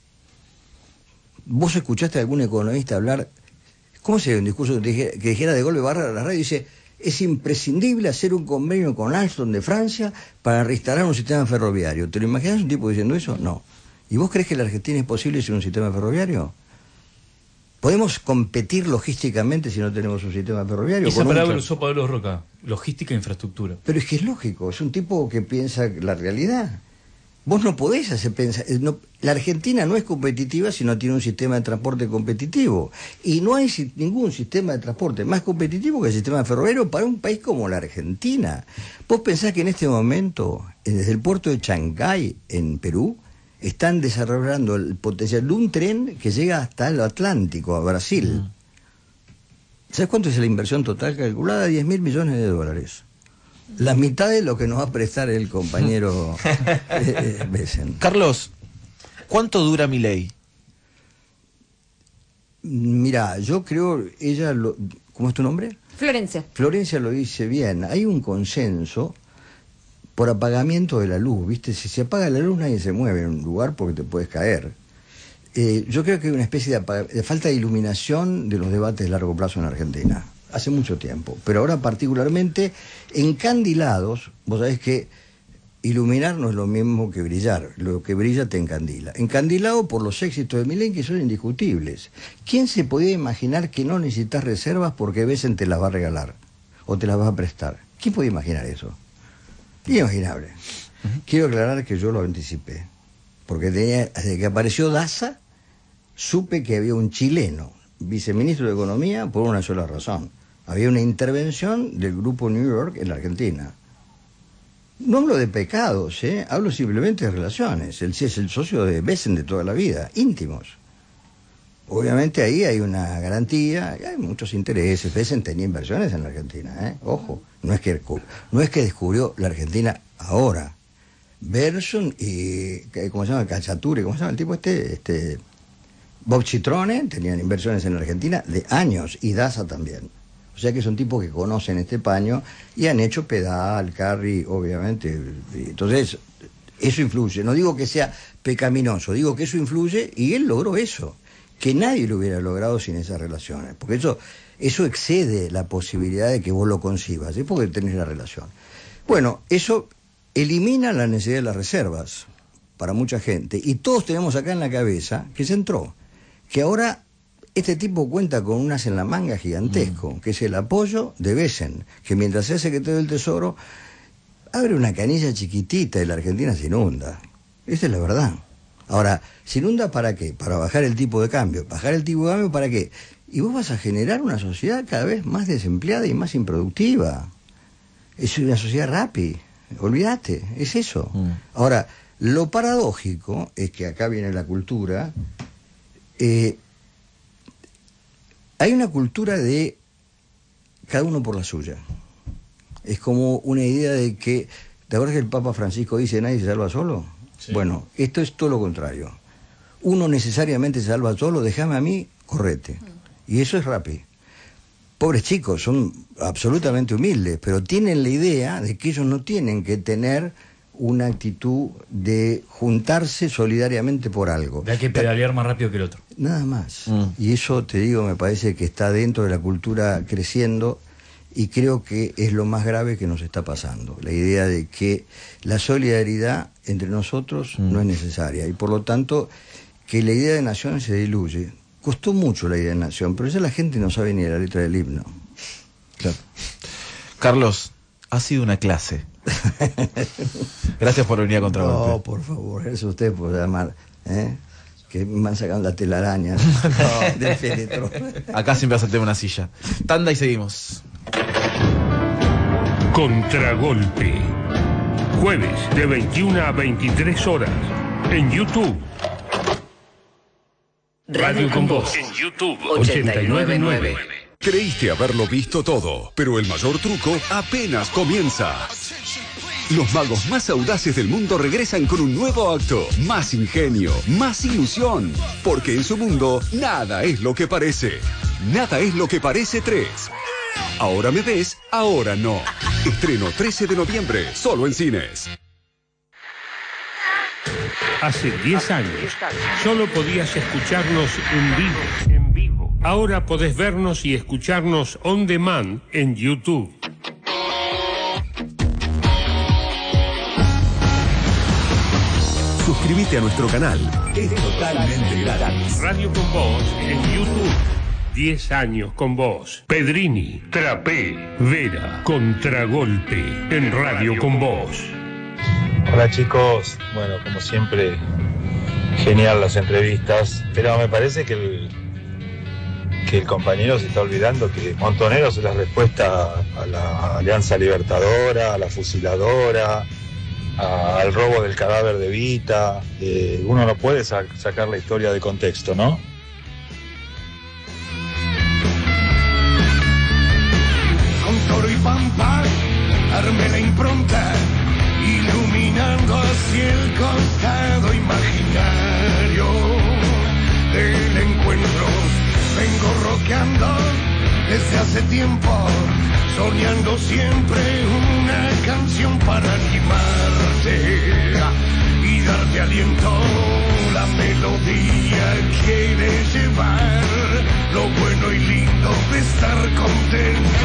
¿Vos escuchaste a algún economista hablar, cómo sería un discurso que dijera de golpe barra a la radio? Dice, es imprescindible hacer un convenio con Alstom de Francia para reinstalar un sistema ferroviario. ¿Te lo imaginas un tipo diciendo eso? No. ¿Y vos crees que en la Argentina es posible sin un sistema ferroviario? ¿Podemos competir logísticamente si no tenemos un sistema ferroviario? Esa palabra lo usó Pablo Roca, logística e infraestructura. Pero es que es lógico, es un tipo que piensa la realidad. Vos no podés hacer pensar... No, la Argentina no es competitiva si no tiene un sistema de transporte competitivo. Y no hay si, ningún sistema de transporte más competitivo que el sistema ferroviario para un país como la Argentina. Vos pensás que en este momento, desde el puerto de Chancay, en Perú, están desarrollando el potencial de un tren que llega hasta el Atlántico, a Brasil. Mm. ¿Sabes cuánto es la inversión total calculada? diez mil millones de dólares. La mitad de lo que nos va a prestar el compañero eh, eh, Besen. Carlos, ¿cuánto dura Milei? Mira, yo creo, ella, lo, ¿cómo es tu nombre? Florencia. Florencia lo dice bien. Hay un consenso por apagamiento de la luz, ¿viste? Si se apaga la luz nadie se mueve en un lugar porque te puedes caer. Eh, yo creo que hay una especie de, de falta de iluminación de los debates de largo plazo en Argentina. Hace mucho tiempo, pero ahora particularmente encandilados. Vos sabés que iluminar no es lo mismo que brillar, lo que brilla te encandila. Encandilado por los éxitos de Milei, que son indiscutibles. ¿Quién se podía imaginar que no necesitas reservas porque Besen te las va a regalar o te las va a prestar? ¿Quién podía imaginar eso? Inimaginable. Uh-huh. Quiero aclarar que yo lo anticipé, porque tenía, desde que apareció Daza supe que había un chileno viceministro de Economía por una sola razón. Había una intervención del grupo New York en la Argentina. No hablo de pecados, ¿eh? Hablo simplemente de relaciones. Él sí es el socio de Besen de toda la vida, íntimos. Obviamente ahí hay una garantía, hay muchos intereses. Besen tenía inversiones en la Argentina, ¿eh? Ojo, no es que, no es que descubrió la Argentina ahora. Berson y, ¿cómo se llama? Cacciatore, ¿cómo se llama el tipo este? Este... Boccitrone tenían inversiones en Argentina de años y Daza también. O sea que son tipos que conocen este paño y han hecho Pedal, Carri, obviamente. Entonces, eso influye. No digo que sea pecaminoso, digo que eso influye y él logró eso, que nadie lo hubiera logrado sin esas relaciones. Porque eso, eso excede la posibilidad de que vos lo concibas, es porque tenés la relación. Bueno, eso elimina la necesidad de las reservas para mucha gente. Y todos tenemos acá en la cabeza que se entró, que ahora este tipo cuenta con un as en la manga gigantesco, mm. que es el apoyo de Besen, que mientras es secretario del Tesoro, abre una canilla chiquitita y la Argentina se inunda. Esa es la verdad. Ahora, ¿se inunda para qué? Para bajar el tipo de cambio. ¿Bajar el tipo de cambio para qué? Y vos vas a generar una sociedad cada vez más desempleada y más improductiva. Es una sociedad rápida. Olvídate, es eso. Mm. Ahora, lo paradójico es que acá viene la cultura. Eh, hay una cultura de cada uno por la suya. Es como una idea de que, ¿te acuerdas que el Papa Francisco dice nadie se salva solo? Sí. Bueno, esto es todo lo contrario. Uno necesariamente se salva solo, déjame a mí, correte. Y eso es rápido. Pobres chicos, son absolutamente humildes, pero tienen la idea de que ellos no tienen que tener una actitud de juntarse solidariamente por algo. Hay que pedalear más rápido que el otro. Nada más. Mm. Y eso, te digo, me parece que está dentro de la cultura creciendo y creo que es lo más grave que nos está pasando. La idea de que la solidaridad entre nosotros mm. no es necesaria y por lo tanto que la idea de nación se diluye. Costó mucho la idea de nación, pero ya la gente no sabe ni la letra del himno. Claro. Carlos, ha sido una clase. Gracias por venir a Contragolpe. No, por favor, eso usted por llamar, ¿eh? Que me van sacando la telaraña. No, del féretro. Acá siempre hace el tema una silla. Tanda y seguimos. Contragolpe. Jueves de veintiuna a veintitrés horas. En YouTube. Radio con Voz. En YouTube. ochenta y nueve punto nueve. Creíste haberlo visto todo, pero el mayor truco apenas comienza. Los magos más audaces del mundo regresan con un nuevo acto. Más ingenio, más ilusión. Porque en su mundo, nada es lo que parece. Nada es lo que parece tres. Ahora me ves, ahora no. Estreno trece de noviembre, solo en cines. Hace diez años, solo podías escucharnos en vivo, en vivo. Ahora podés vernos y escucharnos on demand en YouTube. Suscríbete a nuestro canal. Es totalmente gratis. Radio con Voz en YouTube. diez años con vos. Pedrini, Trapé, Vera, Contragolpe en Radio con Voz. Hola chicos, bueno, como siempre, genial las entrevistas, pero me parece que el, que el compañero se está olvidando que Montoneros es la respuesta a la Alianza Libertadora, a la fusiladora, a, al robo del cadáver de Vita. Eh, uno no puede sa- sacar la historia de contexto, ¿no? Con Toro y Pampa armé la impronta, iluminando hacia el costado imaginario del encuentro. Vengo rockeando desde hace tiempo, soñando siempre una canción para animarte y darte aliento. La melodía quiere llevar lo bueno y lindo de estar contento.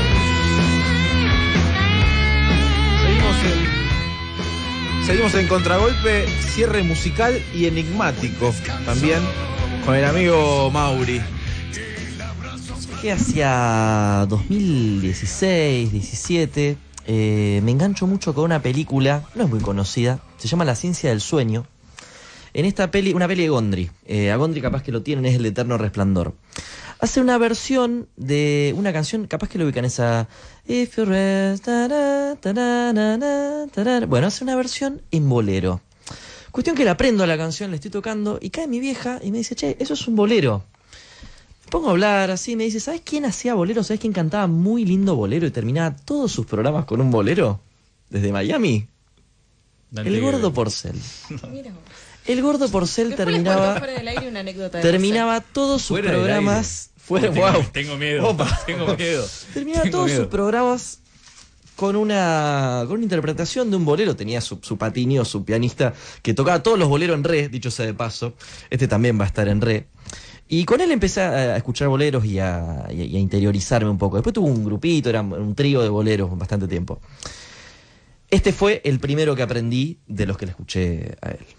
Seguimos en, seguimos en Contragolpe, cierre musical y enigmático también con el amigo Mauri. Que hacia dos mil dieciséis, diecisiete eh, me engancho mucho con una película, no es muy conocida, se llama La Ciencia del Sueño. En esta peli, una peli de Gondry, eh, a Gondry capaz que lo tienen, es El Eterno Resplandor. Hace una versión de una canción, capaz que lo ubican, esa If you rest, tará, tará, tará, tará. Bueno, hace una versión en bolero. Cuestión que la aprendo a la canción, la estoy tocando y cae mi vieja y me dice, che, eso es un bolero. Me pongo a hablar así, me dice, ¿sabes quién hacía bolero? ¿Sabes quién cantaba muy lindo bolero y terminaba todos sus programas con un bolero? Desde Miami. Dante El Gordo Porcel. El Gordo Porcel Después les terminaba cuento fuera del aire una anécdota de terminaba todos sus Fuera del programas aire. fuera, Tengo- wow. tengo miedo, Opa. tengo miedo. Terminaba Tengo todos miedo. sus programas con una con una interpretación de un bolero. Tenía su, su patinio, su pianista, que tocaba todos los boleros en re, dicho sea de paso. Este también va a estar en re. Y con él empecé a escuchar boleros y a, y a- y a interiorizarme un poco. Después tuvo un grupito, era un trío de boleros bastante tiempo. Este fue el primero que aprendí de los que le escuché a él.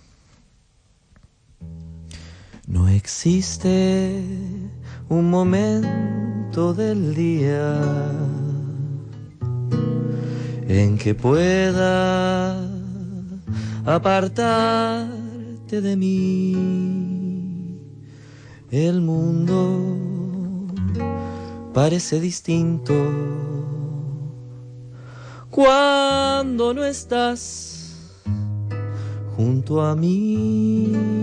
No existe un momento del día en que pueda apartarte de mí. El mundo parece distinto cuando no estás junto a mí.